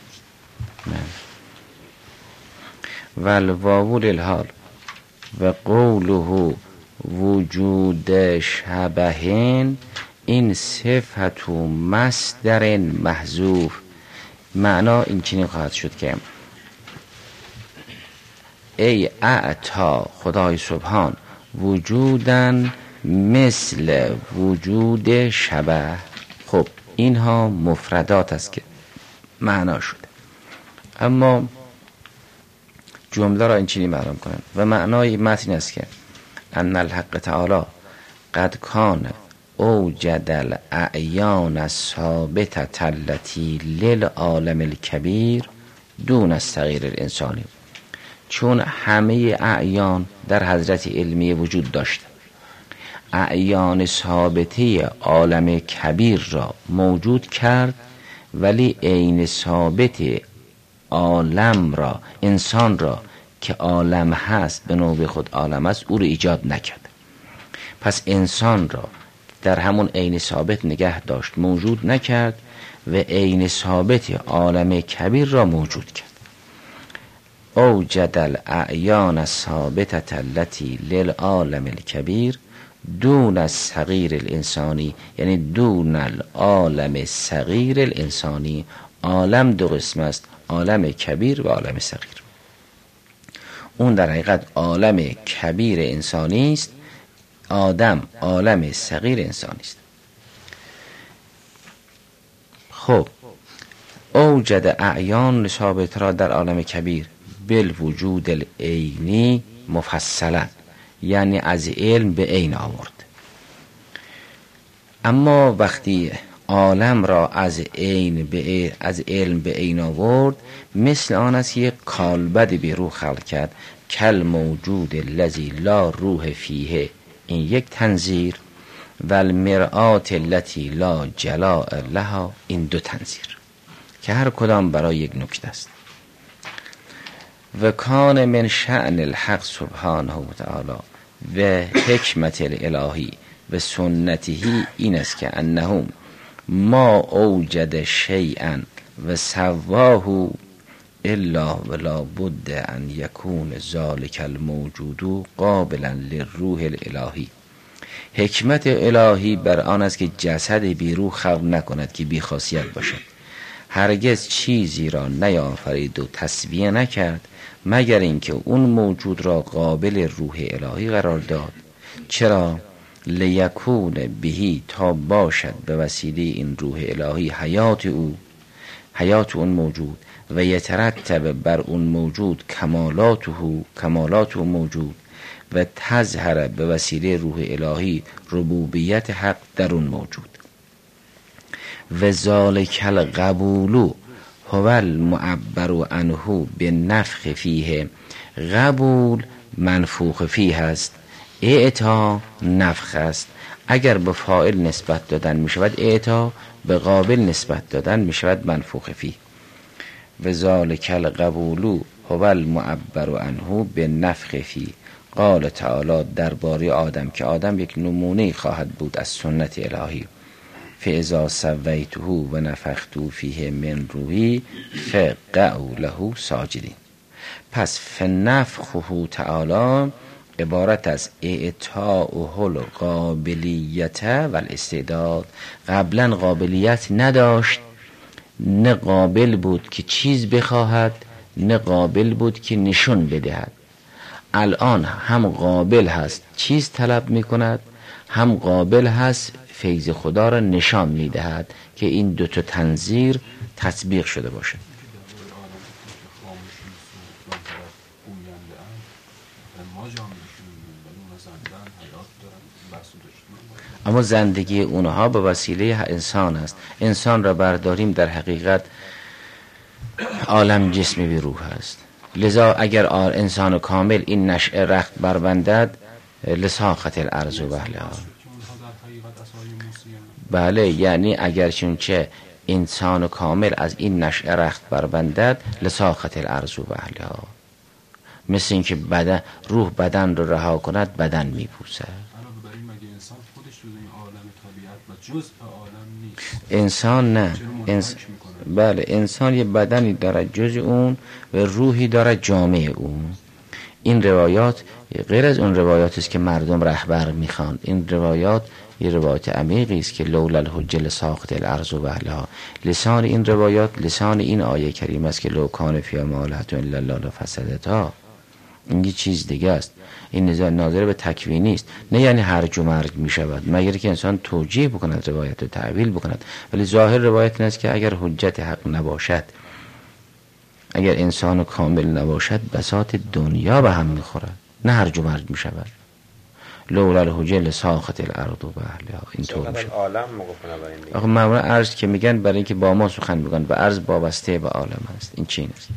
والواو للحال و قوله وجود شبهین، این صفت و مصدر محذوف. معنا این چنین خواهد شد که ای اعطا خدای سبحان وجودن مثل وجود شبه. خب اینها مفردات است که معنا شده، اما جمله را این چنین معلوم کنند و معنای متن است که ان الحق تعالی قد کان اوجد الاعیان الثابتة التي للعالم الکبیر دون الصغیر الانسانی، چون همه اعیان در حضرت علمی وجود داشت، اعیان ثابته عالم کبیر را موجود کرد، ولی عین ثابت عالم را، انسان را که عالم هست به نوع خود عالم است، او را ایجاد نکرد. پس انسان را در همون عین ثابت نگه داشت، موجود نکرد و عین ثابت عالم کبیر را موجود کرد. اوجد الاعیان الثابتة التي للعالم الکبیر دون الصغیر الانسانی، یعنی دون العالم صغیر الانسانی. عالم 2 قسم است، عالم کبیر و عالم صغیر. اون در حقیقت عالم کبیر انسانی است، آدم عالم صغیر انسانی است. خب اوجد اعیان ثابت را در عالم کبیر بالوجود العینی مفصلا، یعنی از علم به عین آورد. اما وقتی عالم را از علم به عین آورد، مثل آن است یک کالبد بی روح خلق کرد، کل موجود الذی لا روح فیه، این یک تنظیر، و المرآت التي لا جلاء لها، این 2 تنظیر که هر کدام برای یک نکته است. و کان من شأن الحق سبحانه و تعالی و حکمت الالهی و سنته این است که انهم ما اوجد شیئا و سواه الا ولا بد ان یکون ذلک الموجود قابلا للروح الالهی. حکمت الهی بر آن است که جسد بی روح خلق نکند که بی خاصیت باشد، هرگز چیزی را نیافرید و تسویه نکرد مگر اینکه اون موجود را قابل روح الهی قرار داد. چرا؟ لیکون بهی، تا باشد به وسیله این روح الهی حیات اون موجود، و یترتب بر اون موجود کمالات اون موجود، و تظهر به وسیله روح الهی ربوبیت حق در اون موجود. و ذالک القبول هو المعبر عنه بالنفخ فیه. قبول منفوخ فیه هست، اعطا نفخ است. اگر به فاعل نسبت دادن می شود اعطا، به قابل نسبت دادن می شود منفوخ فیه. و ذالک القبول هو المعبر عنه بالنفخ فیه. قال تعالی درباره آدم که آدم یک نمونه خواهد بود از سنت الهی. فاذا سویته و نفخت فیه من روحی فقعوا له ساجدین. پس فنفخه تعالی عبارت از اعطاء القابلیت و الاستعداد. قبلا قابلیت نداشت، نه قابل بود که چیز بخواهد، نه قابل بود که نشون بدهد. الان هم قابل هست چیز طلب می کند، هم قابل هست فیض خدا را نشان می دهد که این دوتا تنظیر تطبیق شده باشه. اما زندگی اونها به وسیله انسان است. انسان را برداریم در حقیقت عالم جسم بی روح است. لذا اگر انسان کامل این نشأه رخت بربندد لساخت الارض و اهلها. بله، یعنی اگر چونچه انسان کامل از این نشأه رخت بربندد لساخت الارض و اهلها. مثل این که روح بدن رو رها کند بدن میپوسد. انسان نه، بله انسان یه بدنی دارد جز اون و روحی دارد جامعه اون. این روایات غیر از اون روایات است که مردم رهبر میخواند. این روایات یه روایت عمیقی است که لولا الحجه لساخت الارض و اهلها. لسان این روایات لسان این آیه کریم است که لو کان فیها مالحة الا الله لفسدتا. این یه چیز دیگه است. این ناظر به تکوینی است، نه یعنی هرج و مرج می شود مگر که انسان توجیه بکند، روایت رو تعویل بکند. ولی ظاهر روایت این است که اگر حجت حق نباشد، اگر انسان کامل نباشد، بساط دنیا به هم می خورد، نه هرج و مرج می شود. لولا الحجه لساخت الارض و اهلها. این طور میشه. آخه معمولا عرض که میگن برای اینکه با ما سخن میگن و عرض وابسته به عالم است. این چی است؟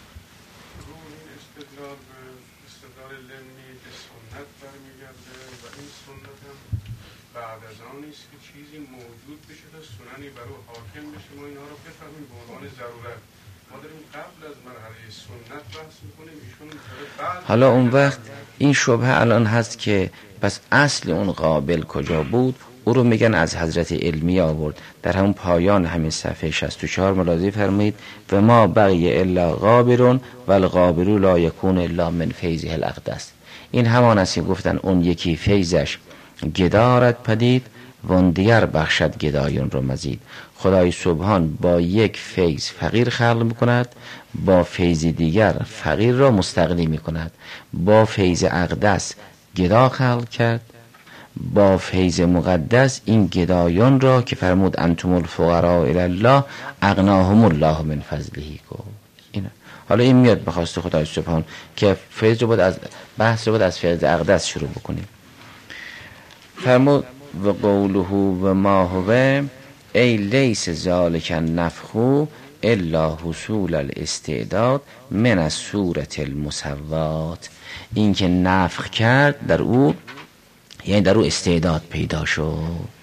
حالا اون وقت این شبهه الان هست که پس اصل اون قابل کجا بود؟ او رو میگن از حضرت علمی آورد. در همون پایان همین صفحه 64 ملاحظه فرمایید و ما بقی الا قابلون و القابل لا یکون الا من فیضه الاقدس. این همان است که گفتن اون یکی فیضش گدارد پدید و اون دیگر بخشد گدایون رو مزید. خدای سبحان با یک فیض فقیر خلق میکند، با فیض دیگر فقیر را مستغنی میکند. با فیض اقدس گدا خلق کرد، با فیض مقدس این گدایان را که فرمود انتم الفقراء الی الله اغناهم الله من فضله گفت. حالا این میاد به خواست خدای سبحان که فیض رو بود از بحث رو بود از فیض اقدس شروع بکنیم. فرمود و قوله و ما هو ای لیس ذالک النفخ الا حصول الاستعداد من الصورة المسوات. این که نفخ کرد در او یعنی در او استعداد پیدا شد.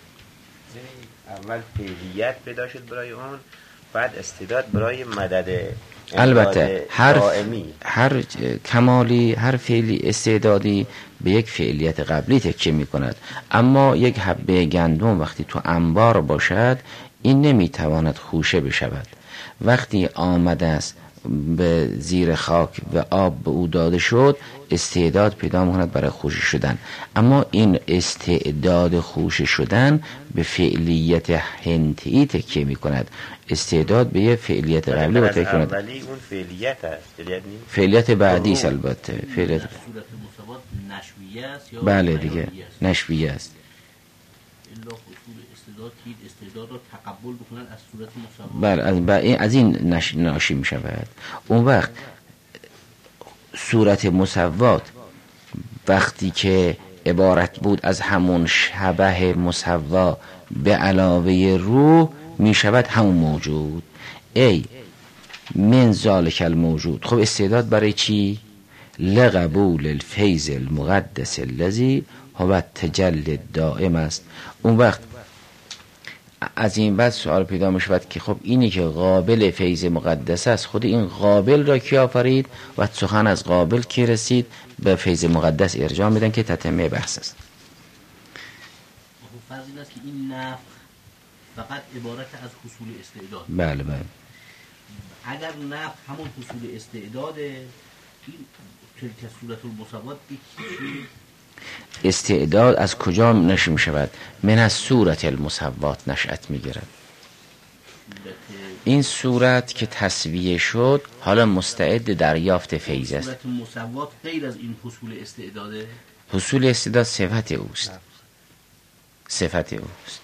اول فعلیت پیدا شد برای اون، بعد استعداد برای مدد. البته هر کمالی، هر فعلی استعدادی به یک فعلیت قبلی تکیه می کند. اما یک حبه گندم وقتی تو انبار باشد این نمی تواند خوشه بشود. وقتی آمده است به زیر خاک و آب به او داده شد، استعداد پیدا می‌کند برای خوشی شدن. اما این استعداد خوشی شدن به فعلیت هنتی تکیه می‌کند. استعداد به یه فعلیت قبلی تکیه می‌کند. اولی اون فعلیت است، فعلیت بعدی است البته. فعلیت صورت مساوات نشویه است یا بله دیگه نشویه است. الا حصول استعداد که استعداد را تقبل بکنن از صورت مساوات. بله از این ناشی می شود. اون وقت صورت مساوات وقتی که عبارت بود از همون شبه مسوا به علاوه روح می شود همون موجود. ای من ذالک الموجود. خب استعداد برای چی؟ لقبول الفیض المقدس الذی هو تجلی دائم است. اون وقت از این بعد سوال پیدا می شود که خب اینی که قابل فیض مقدس است، خود این قابل را کی آفرید و سخن از قابل کی رسید؟ به فیض مقدس ارجاع میدن که تتمه بحث است. فرض این است که این نفخ فقط عبارت از حصول استعداد. بله بله. اگر نفخ همون حصول استعداده، این تلک صورت المساوات استعداد از کجا نشأ می شود؟ من از صورت المساوات نشأت می گیرد. این صورت که تسویه شد حالا مستعد دریافت فیض است. صورت مساوات غیر از این حصول استعداده؟ حصول استعداد صفت اوست. صفت اوست.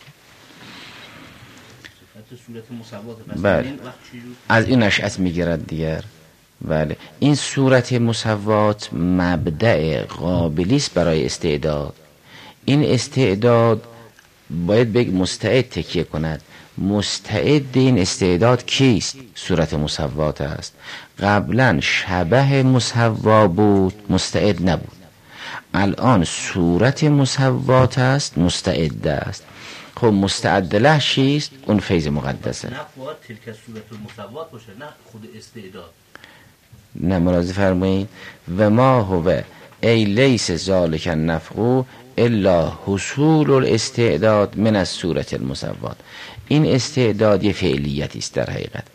صورت مساوات. بله. از این نشأت می گیرد دیگر. بله. این صورت مساوات مبدأ قابلی است برای استعداد. این استعداد باید به مستعد تکیه کند. مستعد این استعداد کیست؟ صورت مساوات است. قبلا شبه مسوا بود، مستعد نبود. الان صورت مساوات است، مستعد است. خب مستعد له چیست؟ اون فیض مقدسه. نه باید تلک صورت المساوات باشه، نه خود استعداد. نه ملاحظه فرمایید و ما هو ای لیس ذالک النفخ الا حصول الاستعداد من از صورت المساوات. این استعداد یه فعلیتی است در حقیقت.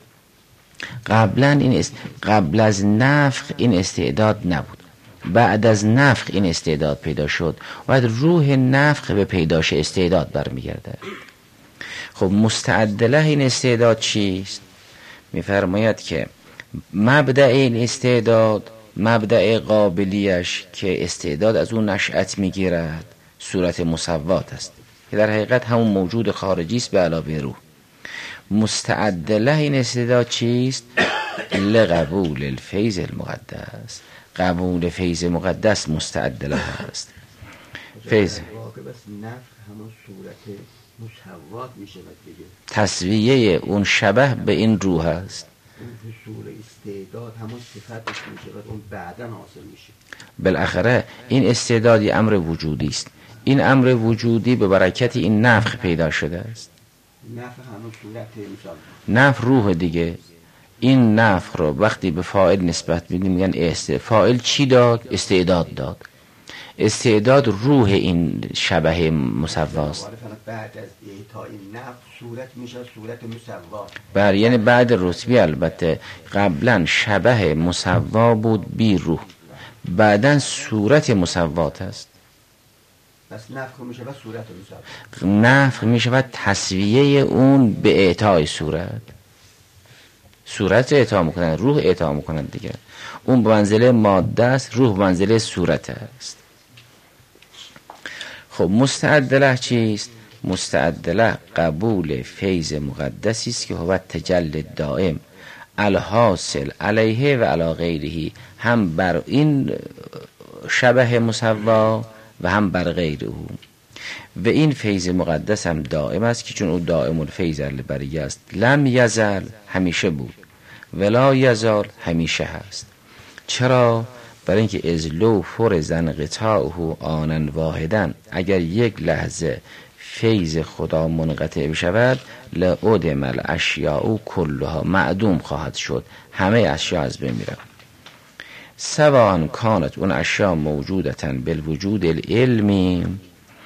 قبل از نفخ این استعداد نبود. بعد از نفخ این استعداد پیدا شد و روح نفخ به پیداش استعداد برمیگرده. خب مستعد له این استعداد چیست؟ میفرماید که مبدأ این استعداد، مبدأ قابلیش که استعداد از اون نشأت میگیرد، صورت مساوات است که در حقیقت همون موجود خارجی است به علاوه روح. مستعد له این استعداد چیست؟ لقبول الفیض المقدس. قبول فیض مقدس مستعد له است. فیض همون صورت مساوات میشه دیگه. تسویه اون شبه به این روح است. اون حصول استعداد همون صفتش میشه و اون بعدا حاصل میشه. بالاخره این استعدادی امر وجودی است. این امر وجودی به برکت این نفخ پیدا شده است. نفخ همون صورت مساوات. نفخ روح دیگه. این نفخ رو وقتی به فاعل نسبت میدیم میگن فاعل چی داد؟ استعداد داد. استعداد روح این شبه مسواست. بعد از اعطای نفخ صورت میشه صورت مسوات. بله، یعنی بعد رتبی. البته قبلا شبه مسوا بود بی روح، بعدا صورت مسوات است. پس نفخ میشه و صورت مسوات. نفخ میشه و تسویه اون به اعطای صورت اعطا میکنن، روح اعطا میکنن دیگه. اون به منزله ماده است، روح به منزله صورت است. خب مستعد له چیست؟ مستعد له قبول فیض مقدسی است که هو تجلی دائم الحاصل علیه و علی غیره، هم بر این شبه مسوا و هم بر غیر او. و این فیض مقدس هم دائم است که چون او دائم الفیض البریه است. لم یزل همیشه بود، ولا یزال همیشه هست. چرا؟ برای اینکه از لو فرزن قطاعه آنن واحدن، اگر یک لحظه فیض خدا منقطع بشود لعدم الاشیاء کلها، معدوم خواهد شد، همه اشیاء از بین میرن. سواء کانت اون اشیاء موجودتن بالوجود العلمی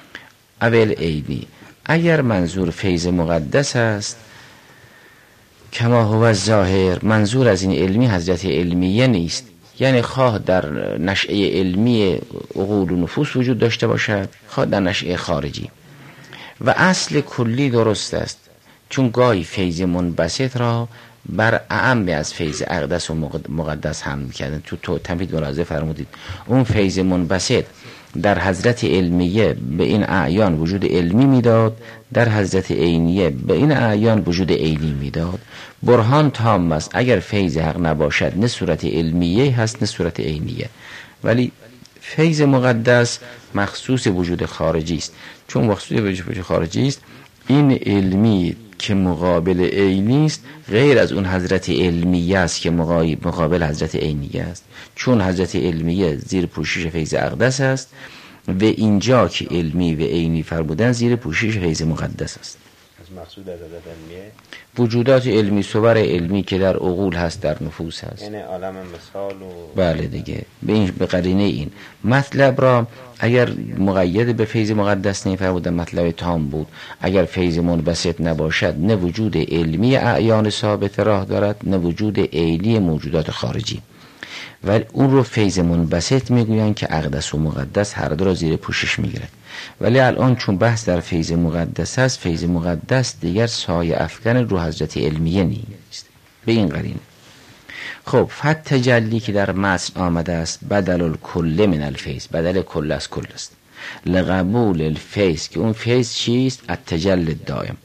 اول عینی. اگر منظور فیض مقدس است کما هو ظاهر، منظور از این علمی حضرت علمیه نیست، یعنی خواه در نشأه علمی عقول و نفوس وجود داشته باشد، خواه در نشأه خارجی. و اصل کلی درست است، چون گاهی فیض منبسط را بر اعم از فیض اقدس و مقدس حمل کردن. تو تمهید ملاحظه فرمودید اون فیض منبسط در حضرت علمیه به این اعیان وجود علمی میداد، در حضرت عینیه به این اعیان وجود عینی میداد. برهان تام است، اگر فیض حق نباشد نه صورت علمیه هست نه صورت عینیه. ولی فیض مقدس مخصوص وجود خارجی است، چون مخصوص وجود خارجی است این علمی که مقابل عینی است غیر از اون حضرت علمیه است که مقابل حضرت عینیه است، چون حضرت علمیه زیر پوشش فیض اقدس است و اینجا که علمی و عینی فرمودن زیر پوشش فیض مقدس است. از مقصود از حضرت علمیه وجودات علمی، صور علمی که در عقول هست، در نفوس هست، یعنی عالم مثال و بله دیگه. به قرینه این مطلب را اگر مقید به فیض مقدس نمی‌فرمودن مطلب تام بود. اگر فیض منبسط نباشد نه وجود علمی اعیان ثابت راه دارد نه وجود عینی موجودات خارجی. ولی اون رو فیض منبسط میگوین که اقدس و مقدس هر دو را زیر پوشش میگیرد. ولی الان چون بحث در فیض مقدس است، فیض مقدس دیگر سایه افکن رو حضرت علمیه نیست. به این قرینه خب فت تجلی که در متن آمده است بدل الکل من الفیض، بدل کل از کل است. لقبول الفیض که اون فیض چیست؟ التجلی الدائم.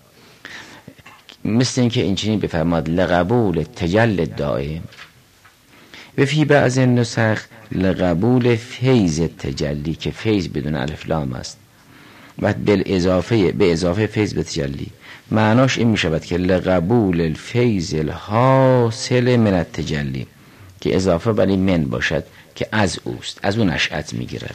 مثل اینکه اینچنین بفرماد لقبول التجلی الدائم و فی بعض النسخ لقبول فیض التجلی که فیض بدون الف لام است و به اضافه فیض به تجلی. معناش این می شود که لقبول الفیض الحاصل من التجلی که اضافه بر این من باشد که از اوست، از اون نشأت می گیرد،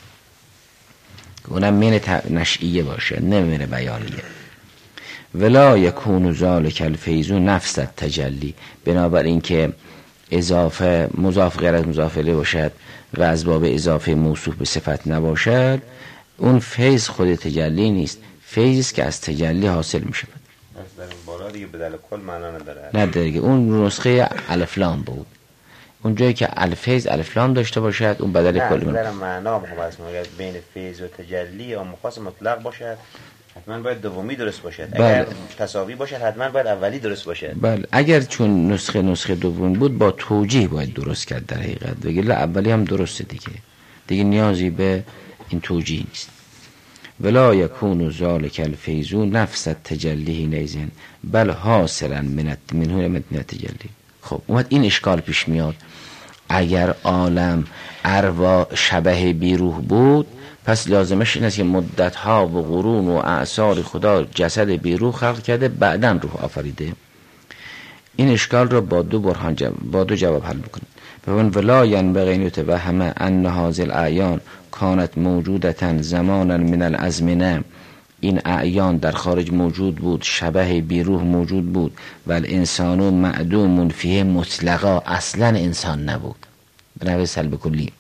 اونم من نشئیه باشه نه من بیانیه. ولا یکون ذالک الفیض نفس التجلی، بنابراین که اضافه مضاف غیر از مضاف الیه باشد و از باب اضافه موصوف به صفت نباشد، اون فیض خود تجلی نیست، فیض که از تجلی حاصل می شود. از در این بالا دیگه بدل کل معنا نداره. نه دیگه اون نسخه الف لام بود، اون جایی که الفیض الف لام داشته باشد اون بدل کل نه در معنا مخاصمه بین فیض و تجلی یا مخاص مطلق باشد حتما باید دومی درست باشد. اگر تساوی باشد حتما باید اولی درست باشد. بله اگر چون نسخه دوم بود با توجیه باید درست کرد در حقیقت، وگرنه اولی هم درسته دیگه نیازی به این توجیه نیست. ولا یکون ذالک الفیض نفس التجلی نیزن بل حاصلا من التجلی. خب اومد این اشکال پیش میاد، اگر عالم ارواح شبه بیروح بود پس لازمش این است که مدتها و قرون و اعصار خدا جسد بیروح خلق کرده بعداً روح آفریده. این اشکال را با دو جواب حل میکنه. ببین ولا ینبغی ان یتوهم ان هذه الاعیان کانت موجودتا زمانا من الازمنه، این اعیان در خارج موجود بود، شبه بیروح موجود بود و الانسان معدوم فیه مطلقا، اصلا انسان نبود به نحو سلب کلی.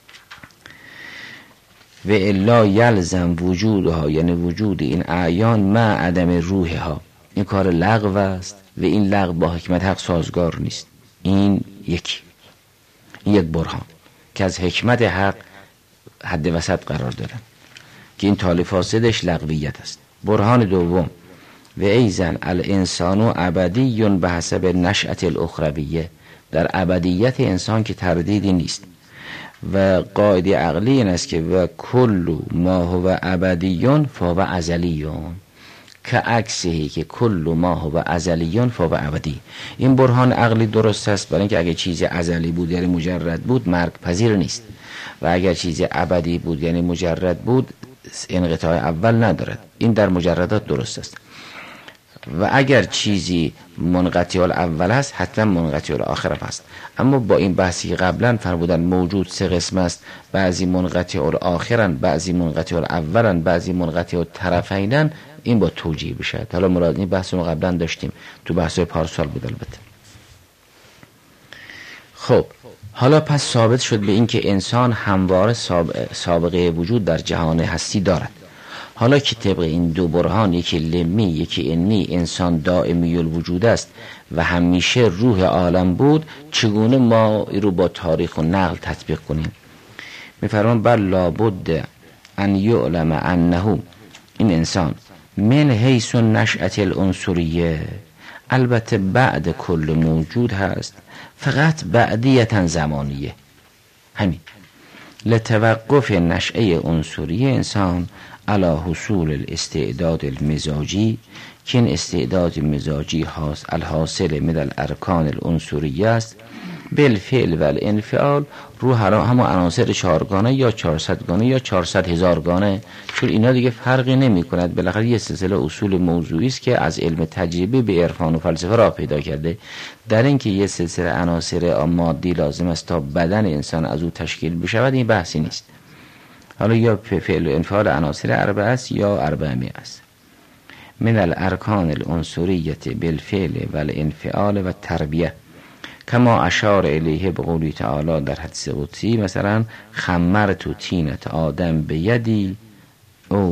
و الا یلزم وجودها، یعنی وجود این اعیان مع عدم روحها، این کار لغو است و این لغو با حکمت حق سازگار نیست. این یک برهان که از حکمت حق حد وسط قرار دارن که این طالب فاسدش لغویت است. برهان دوم و ایزن الانسان ابدی به حسب نشأت الاخرویه، در ابدیت انسان که تردیدی نیست و قاعده عقلی این است که و کل ما هو ابدیون فهو ازلیون که عکسه که کل ما هو ازلیون فهو ابدی. این برهان عقلی درست است، برای اینکه اگه چیز ازلی بود یعنی مجرد بود مرگ پذیر نیست و اگر چیز ابدی بود یعنی مجرد بود انقطاع اول ندارد. این در مجردات درست است. و اگر چیزی منقطع الاول است حتما منقطع الاخر است. اما با این بحثی قبلا فرمودن موجود سه قسم است، بعضی منقطع الاخرن، بعضی منقطع الاولن، بعضی منقطع الطرفینن، این با توجیه بشه. حالا مراد این بحث رو قبلا داشتیم تو بحث پارسال بود البته. خب حالا پس ثابت شد به این که انسان همواره سابقه وجود در جهان هستی دارد. حالا که طبق این دو برهان، یکی لمی یکی انی، انسان دائمی الوجود است و همیشه روح عالم بود، چگونه ما این رو با تاریخ و نقل تطبیق کنیم؟ میفرمان بل لابد ان یعلم انه، این انسان من حیث نشأت العنصریه، البته بعد کل موجود هست، فقط بعدیتا زمانیه، همین لتوقف نشأه عنصری انسان علی حصول الاستعداد المزاجی، که این استعداد مزاجی الحاصل من الارکان العنصریه است، بالفعل و الانفعال، رو همه عناصر 4 گانه یا 400 گانه یا 400,000 گانه، چون اینا دیگه فرقی نمی کند، بالاخره یه سلسله اصول موضوعی است که از علم تجربه به عرفان و فلسفه راه پیدا کرده، در اینکه یه سلسله عناصر مادی لازم است تا بدن انسان از او تشکیل بشود، این بحثی نیست. حالا یا فعل و انفعال عناصر 4 است یا 400 است. من الارکان العنصریه بالفعل و الانفعال و التربیه، کما اشار الیه به قولی تعالی در حدیث قدسی، مثلا خمرت طینت آدم بیدی او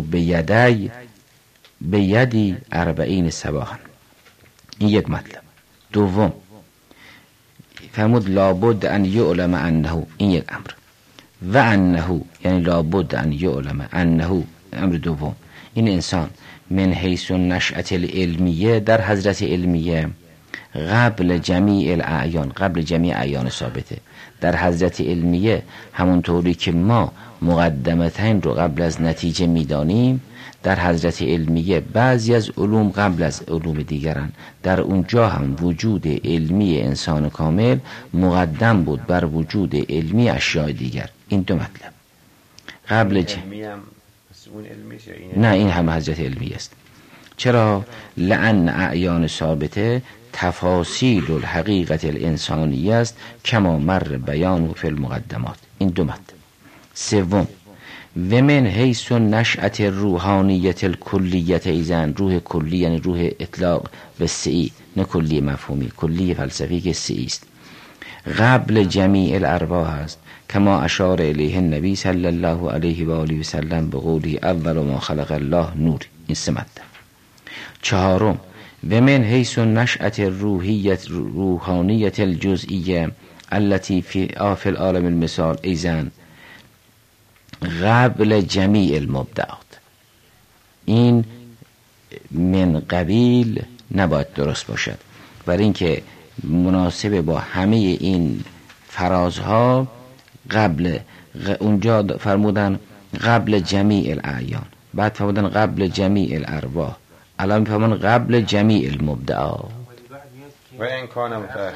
بیدی 40 صباحا. این یک مطلب. دوم فرمود لابد ان یعلم انه، این یک امر، و انه یعنی لابد ان یعلم انه، امر دوم، این انسان من حیث نشأت العلمیه، در حضرت علمیه، قبل جمیع الاعیان، قبل جمیع اعیان ثابته، در حضرت علمیه همونطوری که ما مقدمتین رو قبل از نتیجه میدانیم، در حضرت علمیه بعضی از علوم قبل از علوم دیگرن، در اونجا هم وجود علمی انسان کامل مقدم بود بر وجود علمی اشیاء دیگر. این دو مطلب. قبل نه، این هم حضرت علمی است. چرا؟ لأن اعیان ثابته تفاصیل الحقیقت الانسانی است، کما مر بیان فی المقدمات. این دو مطلب. سوم و من حیث نشأت روحانیت الکلیت، ایزن روح کلی یعنی روح اطلاق به سعی، نه کلی مفهومی، کلی فلسفی که سعی است، قبل جمیع الارواح است، کما اشار الیه النبی صلی الله علیه و آله و سلم به قولی اول ما خلق الله نور. این سه مطلب. چهارم و من حیث نشأت روحانیت الجزئیه التي فی العالم المثال، ایزن قبل جمیع المبدعات. این من قبیل نباید درست باشد، برای اینکه مناسب با همه این فرازها قبل، اونجا فرمودن قبل جمیع الاعیان، بعد فرمودن قبل جمیع الارواح، الان فرمودن قبل جمیع المبدعات. و این کان متأخر،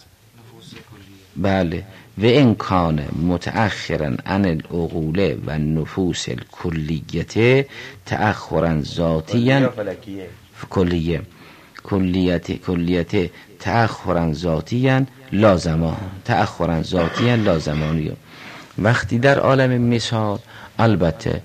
بله، و این کان متأخرا عن العقول و النفوس الکلیته تأخرا ذاتیا کلیته تأخرا ذاتیا لازمان، تأخرا ذاتیا لازمانی. وقتی در عالم مثال البته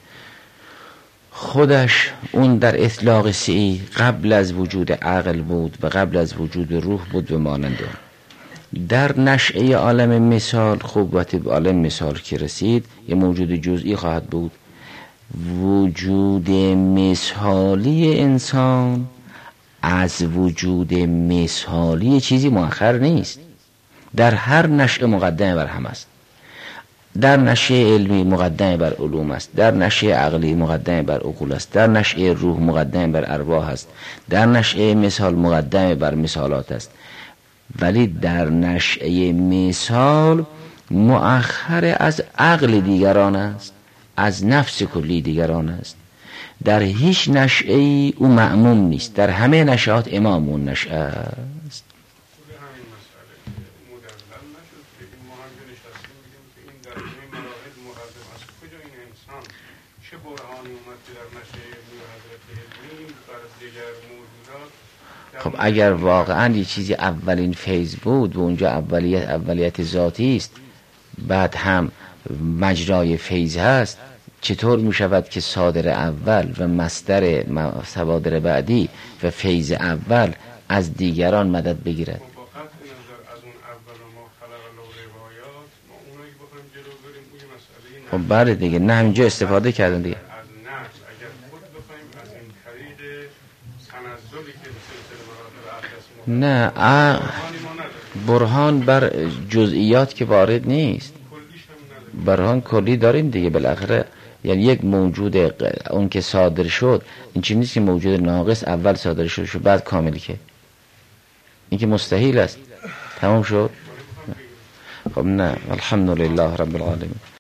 خودش اون در اطلاق سعی قبل از وجود عقل بود و قبل از وجود روح بود و مانند اون. در نشأه عالم مثال، خب وقتی به عالم مثال که رسید یه موجود جزئی خواهد بود. وجود مثالی انسان از وجود مثالی چیزی مؤخر نیست، در هر نشأه مقدمه بر هم است. در نشأه علمی مقدمه بر علوم است، در نشأه عقلی مقدمه بر عقول است، در نشأه روح مقدمه بر ارواح است، در نشأه مثال مقدمه بر مثالات است. ولی در نشأه مثال مؤخر از عقل دیگران است، از نفس کلی دیگران است. در هیچ نشأه‌ای او معموم نیست، در همه نشأات امام اون نشأه است. خب اگر واقعا یه چیزی اولین فیض بود و اونجا اولیت ذاتی است، بعد هم مجرای فیض هست، چطور می شود که صادر اول و مصدر صوادر بعدی و فیض اول از دیگران مدد بگیرد؟ خب بله دیگه، نه همینجا استفاده کردن دیگه. تنزلی که سلسله مراتب احداث نه برهان بر جزئیات که وارد نیست، برهان کلی داریم دیگه بالاخره. یعنی یک موجود اون که صادر شد این چیزی نیست که موجود ناقص اول صادر شد بعد کامل، که این که مستحیل است. تمام شد. خب نه، الحمدلله رب العالمین.